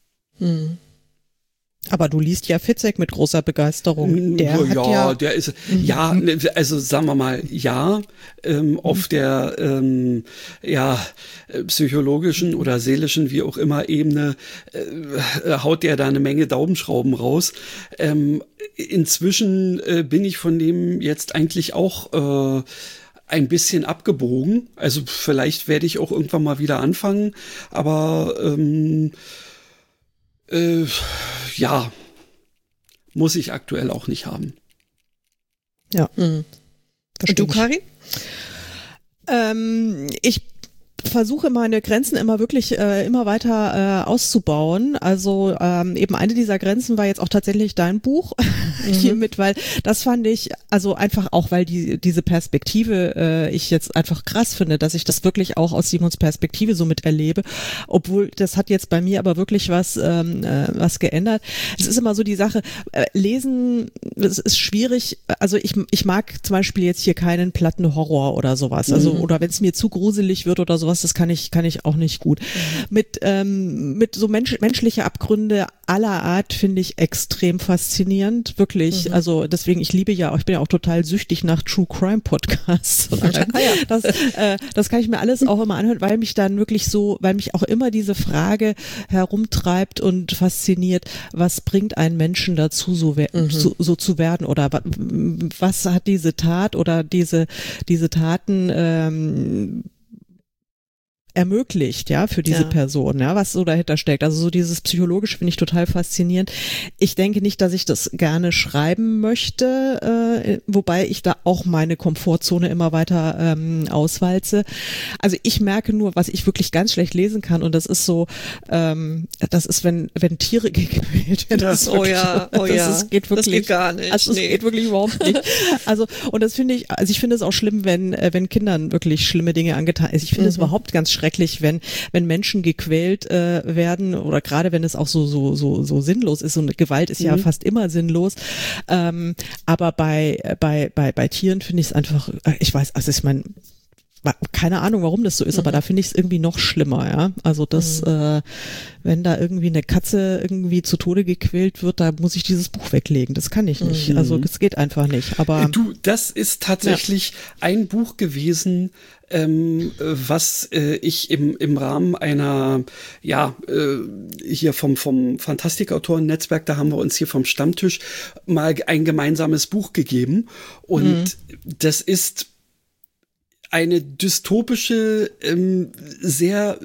Aber du liest ja Fitzek mit großer Begeisterung. Der ist, also sagen wir mal, auf der, psychologischen oder seelischen, wie auch immer, Ebene, haut der da eine Menge Daumenschrauben raus. Inzwischen bin ich von dem jetzt eigentlich auch, ein bisschen abgebogen. Also vielleicht werde ich auch irgendwann mal wieder anfangen, aber muss ich aktuell auch nicht haben. Ja. Und du, Karin? Ich versuche meine Grenzen immer wirklich immer weiter auszubauen. Also eben eine dieser Grenzen war jetzt auch tatsächlich dein Buch hiermit, weil das fand ich, also einfach auch, weil diese Perspektive ich jetzt einfach krass finde, dass ich das wirklich auch aus Simons Perspektive so miterlebe, obwohl das hat jetzt bei mir aber wirklich was geändert. Es ist immer so die Sache, lesen, es ist schwierig, also ich mag zum Beispiel jetzt hier keinen platten Horror oder sowas, also oder wenn es mir zu gruselig wird oder sowas, das kann ich auch nicht gut. Mit so menschliche Abgründe aller Art finde ich extrem faszinierend, wirklich. Also deswegen, ich bin ja auch total süchtig nach True Crime Podcasts. Das kann ich mir alles auch immer anhören, weil mich auch immer diese Frage herumtreibt und fasziniert, was bringt einen Menschen dazu, so zu werden, oder was hat diese Tat oder diese Taten ermöglicht, ja, für diese Person, ja, was so dahinter steckt. Also so dieses Psychologische finde ich total faszinierend. Ich denke nicht, dass ich das gerne schreiben möchte, wobei ich da auch meine Komfortzone immer weiter auswalze. Also ich merke nur, was ich wirklich ganz schlecht lesen kann, und das ist so, das ist, wenn Tiere gequält werden. Das geht wirklich. Das geht gar nicht. Also es geht wirklich überhaupt nicht. Also, und das finde ich, also ich finde es auch schlimm, wenn Kindern wirklich schlimme Dinge angetan ist. Ich finde es überhaupt ganz schrecklich, wenn Menschen gequält werden, oder gerade wenn es auch so sinnlos ist, und Gewalt ist ja fast immer sinnlos, aber bei Tieren finde ich es einfach, ich weiß, also ich meine, keine Ahnung, warum das so ist, aber da finde ich es irgendwie noch schlimmer, ja. Also das, wenn da irgendwie eine Katze irgendwie zu Tode gequält wird, da muss ich dieses Buch weglegen. Das kann ich nicht. Also das geht einfach nicht. Aber das ist tatsächlich ein Buch gewesen, was ich im Rahmen einer, hier vom Fantastikautoren-Netzwerk, da haben wir uns hier vom Stammtisch mal ein gemeinsames Buch gegeben. Und das ist eine dystopische, sehr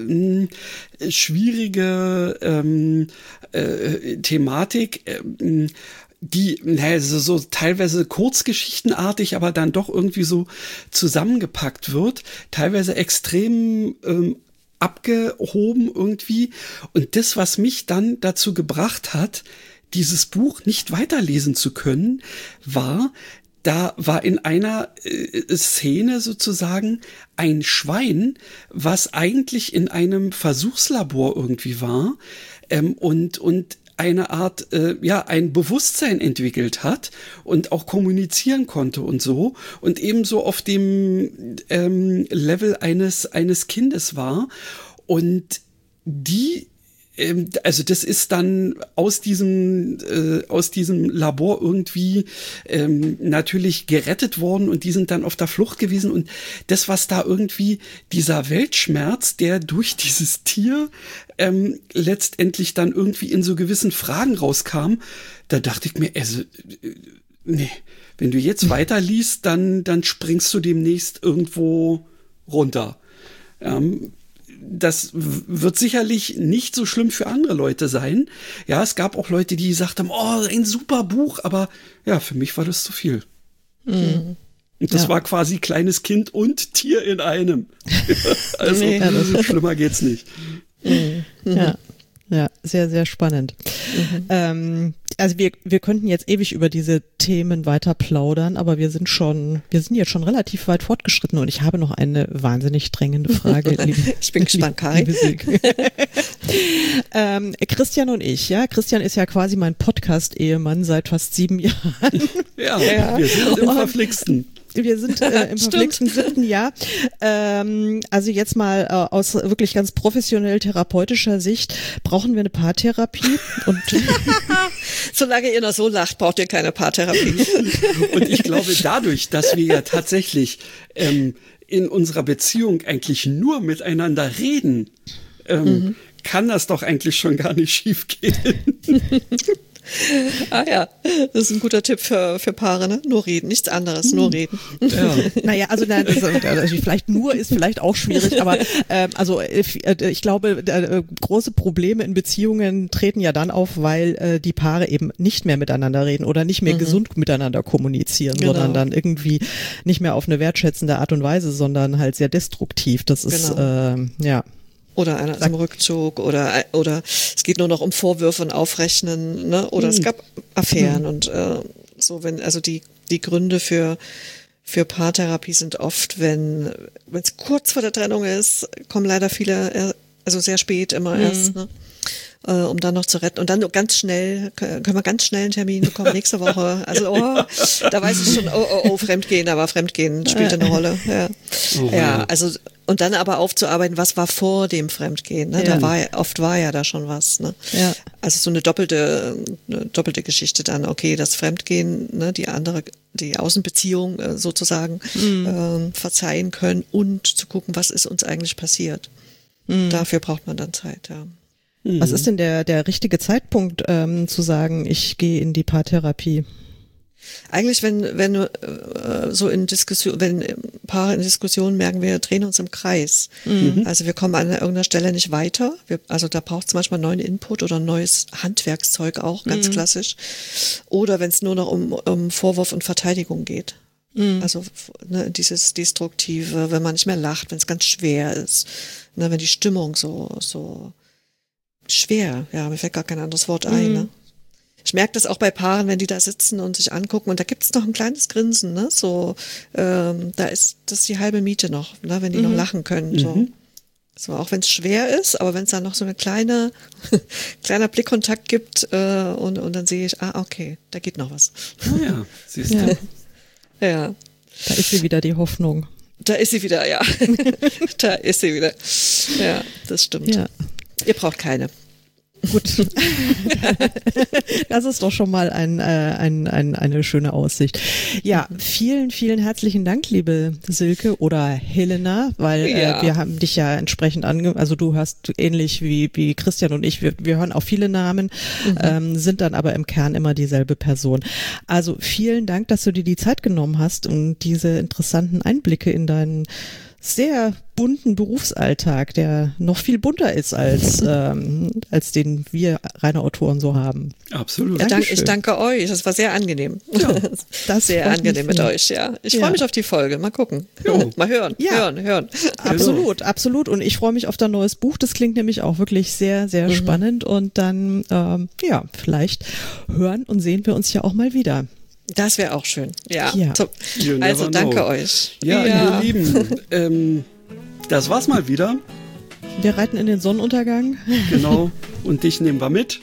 schwierige Thematik, die so teilweise kurzgeschichtenartig, aber dann doch irgendwie so zusammengepackt wird, teilweise extrem abgehoben irgendwie. Und das, was mich dann dazu gebracht hat, dieses Buch nicht weiterlesen zu können, da war in einer Szene sozusagen ein Schwein, was eigentlich in einem Versuchslabor irgendwie war, und eine Art, ein Bewusstsein entwickelt hat und auch kommunizieren konnte und so, und ebenso auf dem Level eines Kindes war. Und also das ist dann aus diesem Labor irgendwie natürlich gerettet worden, und die sind dann auf der Flucht gewesen, und das, was da irgendwie dieser Weltschmerz, der durch dieses Tier letztendlich dann irgendwie in so gewissen Fragen rauskam, da dachte ich mir, nee, wenn du jetzt weiterliest, dann springst du demnächst irgendwo runter. Das wird sicherlich nicht so schlimm für andere Leute sein. Ja, es gab auch Leute, die gesagt haben, oh, ein super Buch, aber ja, für mich war das zu viel. Und das war quasi kleines Kind und Tier in einem. Also schlimmer geht's nicht. Ja, sehr, sehr spannend. Also wir könnten jetzt ewig über diese Themen weiter plaudern, aber wir sind jetzt schon relativ weit fortgeschritten, und ich habe noch eine wahnsinnig drängende Frage. Ich bin gespannt, Karin. Christian und ich, ja. Christian ist ja quasi mein Podcast-Ehemann seit fast 7 Jahren. Ja, wir sind im Verflixten. Wir sind im verflixten 7. Jahr. Also jetzt mal aus wirklich ganz professionell therapeutischer Sicht, brauchen wir eine Paartherapie? Und solange ihr noch so lacht, braucht ihr keine Paartherapie. Und ich glaube, dadurch, dass wir ja tatsächlich in unserer Beziehung eigentlich nur miteinander reden, kann das doch eigentlich schon gar nicht schief gehen. Ah ja, das ist ein guter Tipp für Paare, ne? Nur reden, nichts anderes, nur reden. Ja. Naja, also vielleicht nur ist vielleicht auch schwierig, aber ich glaube, große Probleme in Beziehungen treten ja dann auf, weil die Paare eben nicht mehr miteinander reden oder nicht mehr gesund miteinander kommunizieren, sondern dann irgendwie nicht mehr auf eine wertschätzende Art und Weise, sondern halt sehr destruktiv. Das ist, ja. Oder einer ist im Rückzug oder es geht nur noch um Vorwürfe und Aufrechnen, ne? Oder es gab Affären und so, wenn, also die Gründe für Paartherapie sind oft, wenn es kurz vor der Trennung ist, kommen leider viele, also sehr spät immer erst, ne? Um dann noch zu retten. Und dann ganz schnell, können wir ganz schnell einen Termin bekommen nächste Woche. Also, da weiß ich schon, Fremdgehen, aber Fremdgehen spielte eine Rolle. Ja. Ja, also, und dann aber aufzuarbeiten, was war vor dem Fremdgehen, ne? Ja. Oft war ja da schon was, ne? Ja. Also so eine doppelte Geschichte dann, okay, das Fremdgehen, ne, die Außenbeziehung sozusagen verzeihen können und zu gucken, was ist uns eigentlich passiert. Dafür braucht man dann Zeit, ja. Was ist denn der richtige Zeitpunkt, zu sagen, ich gehe in die Paartherapie? Eigentlich, wenn so in Diskussion, wenn Paare in Diskussionen merken, wir drehen uns im Kreis. Also wir kommen an irgendeiner Stelle nicht weiter. Also da braucht es manchmal neuen Input oder neues Handwerkszeug auch, ganz klassisch. Oder wenn es nur noch um Vorwurf und Verteidigung geht. Also ne, dieses Destruktive, wenn man nicht mehr lacht, wenn es ganz schwer ist, ne, wenn die Stimmung so schwer, ja, mir fällt gar kein anderes Wort ein, ne? Ich merke das auch bei Paaren, wenn die da sitzen und sich angucken und da gibt's noch ein kleines Grinsen, ne? So, da ist das die halbe Miete noch, ne? Wenn die noch lachen können, so auch wenn es schwer ist, aber wenn es dann noch so eine kleiner Blickkontakt gibt und dann sehe ich, okay, da geht noch was. Oh ja, siehst du. Ja. Da ist sie wieder, die Hoffnung. Da ist sie wieder, ja. Da ist sie wieder. Ja, das stimmt. Ja. Ihr braucht keine. Gut. Das ist doch schon mal eine schöne Aussicht. Ja, vielen, vielen herzlichen Dank, liebe Silke oder Helena, weil wir haben dich ja entsprechend also du hörst ähnlich wie Christian und ich, wir hören auch viele Namen, sind dann aber im Kern immer dieselbe Person. Also vielen Dank, dass du dir die Zeit genommen hast und diese interessanten Einblicke in deinen sehr bunten Berufsalltag, der noch viel bunter ist als den wir reine Autoren so haben. Absolut. Ja, ich danke euch. Das war sehr angenehm. Ja, das sehr angenehm mit euch. Ja, ich freue mich auf die Folge. Mal gucken. Mal hören. Ja. Hören. Absolut. Und ich freue mich auf dein neues Buch. Das klingt nämlich auch wirklich sehr, sehr spannend. Und dann, vielleicht hören und sehen wir uns ja auch mal wieder. Das wäre auch schön. Ja. Also danke euch. Ja, ihr Lieben, das war's mal wieder. Wir reiten in den Sonnenuntergang. Genau. Und dich nehmen wir mit.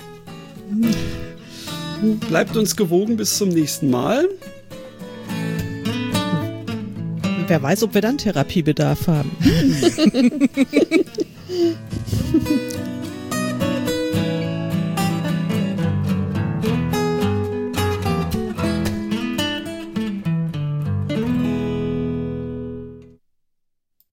Bleibt uns gewogen bis zum nächsten Mal. Wer weiß, ob wir dann Therapiebedarf haben.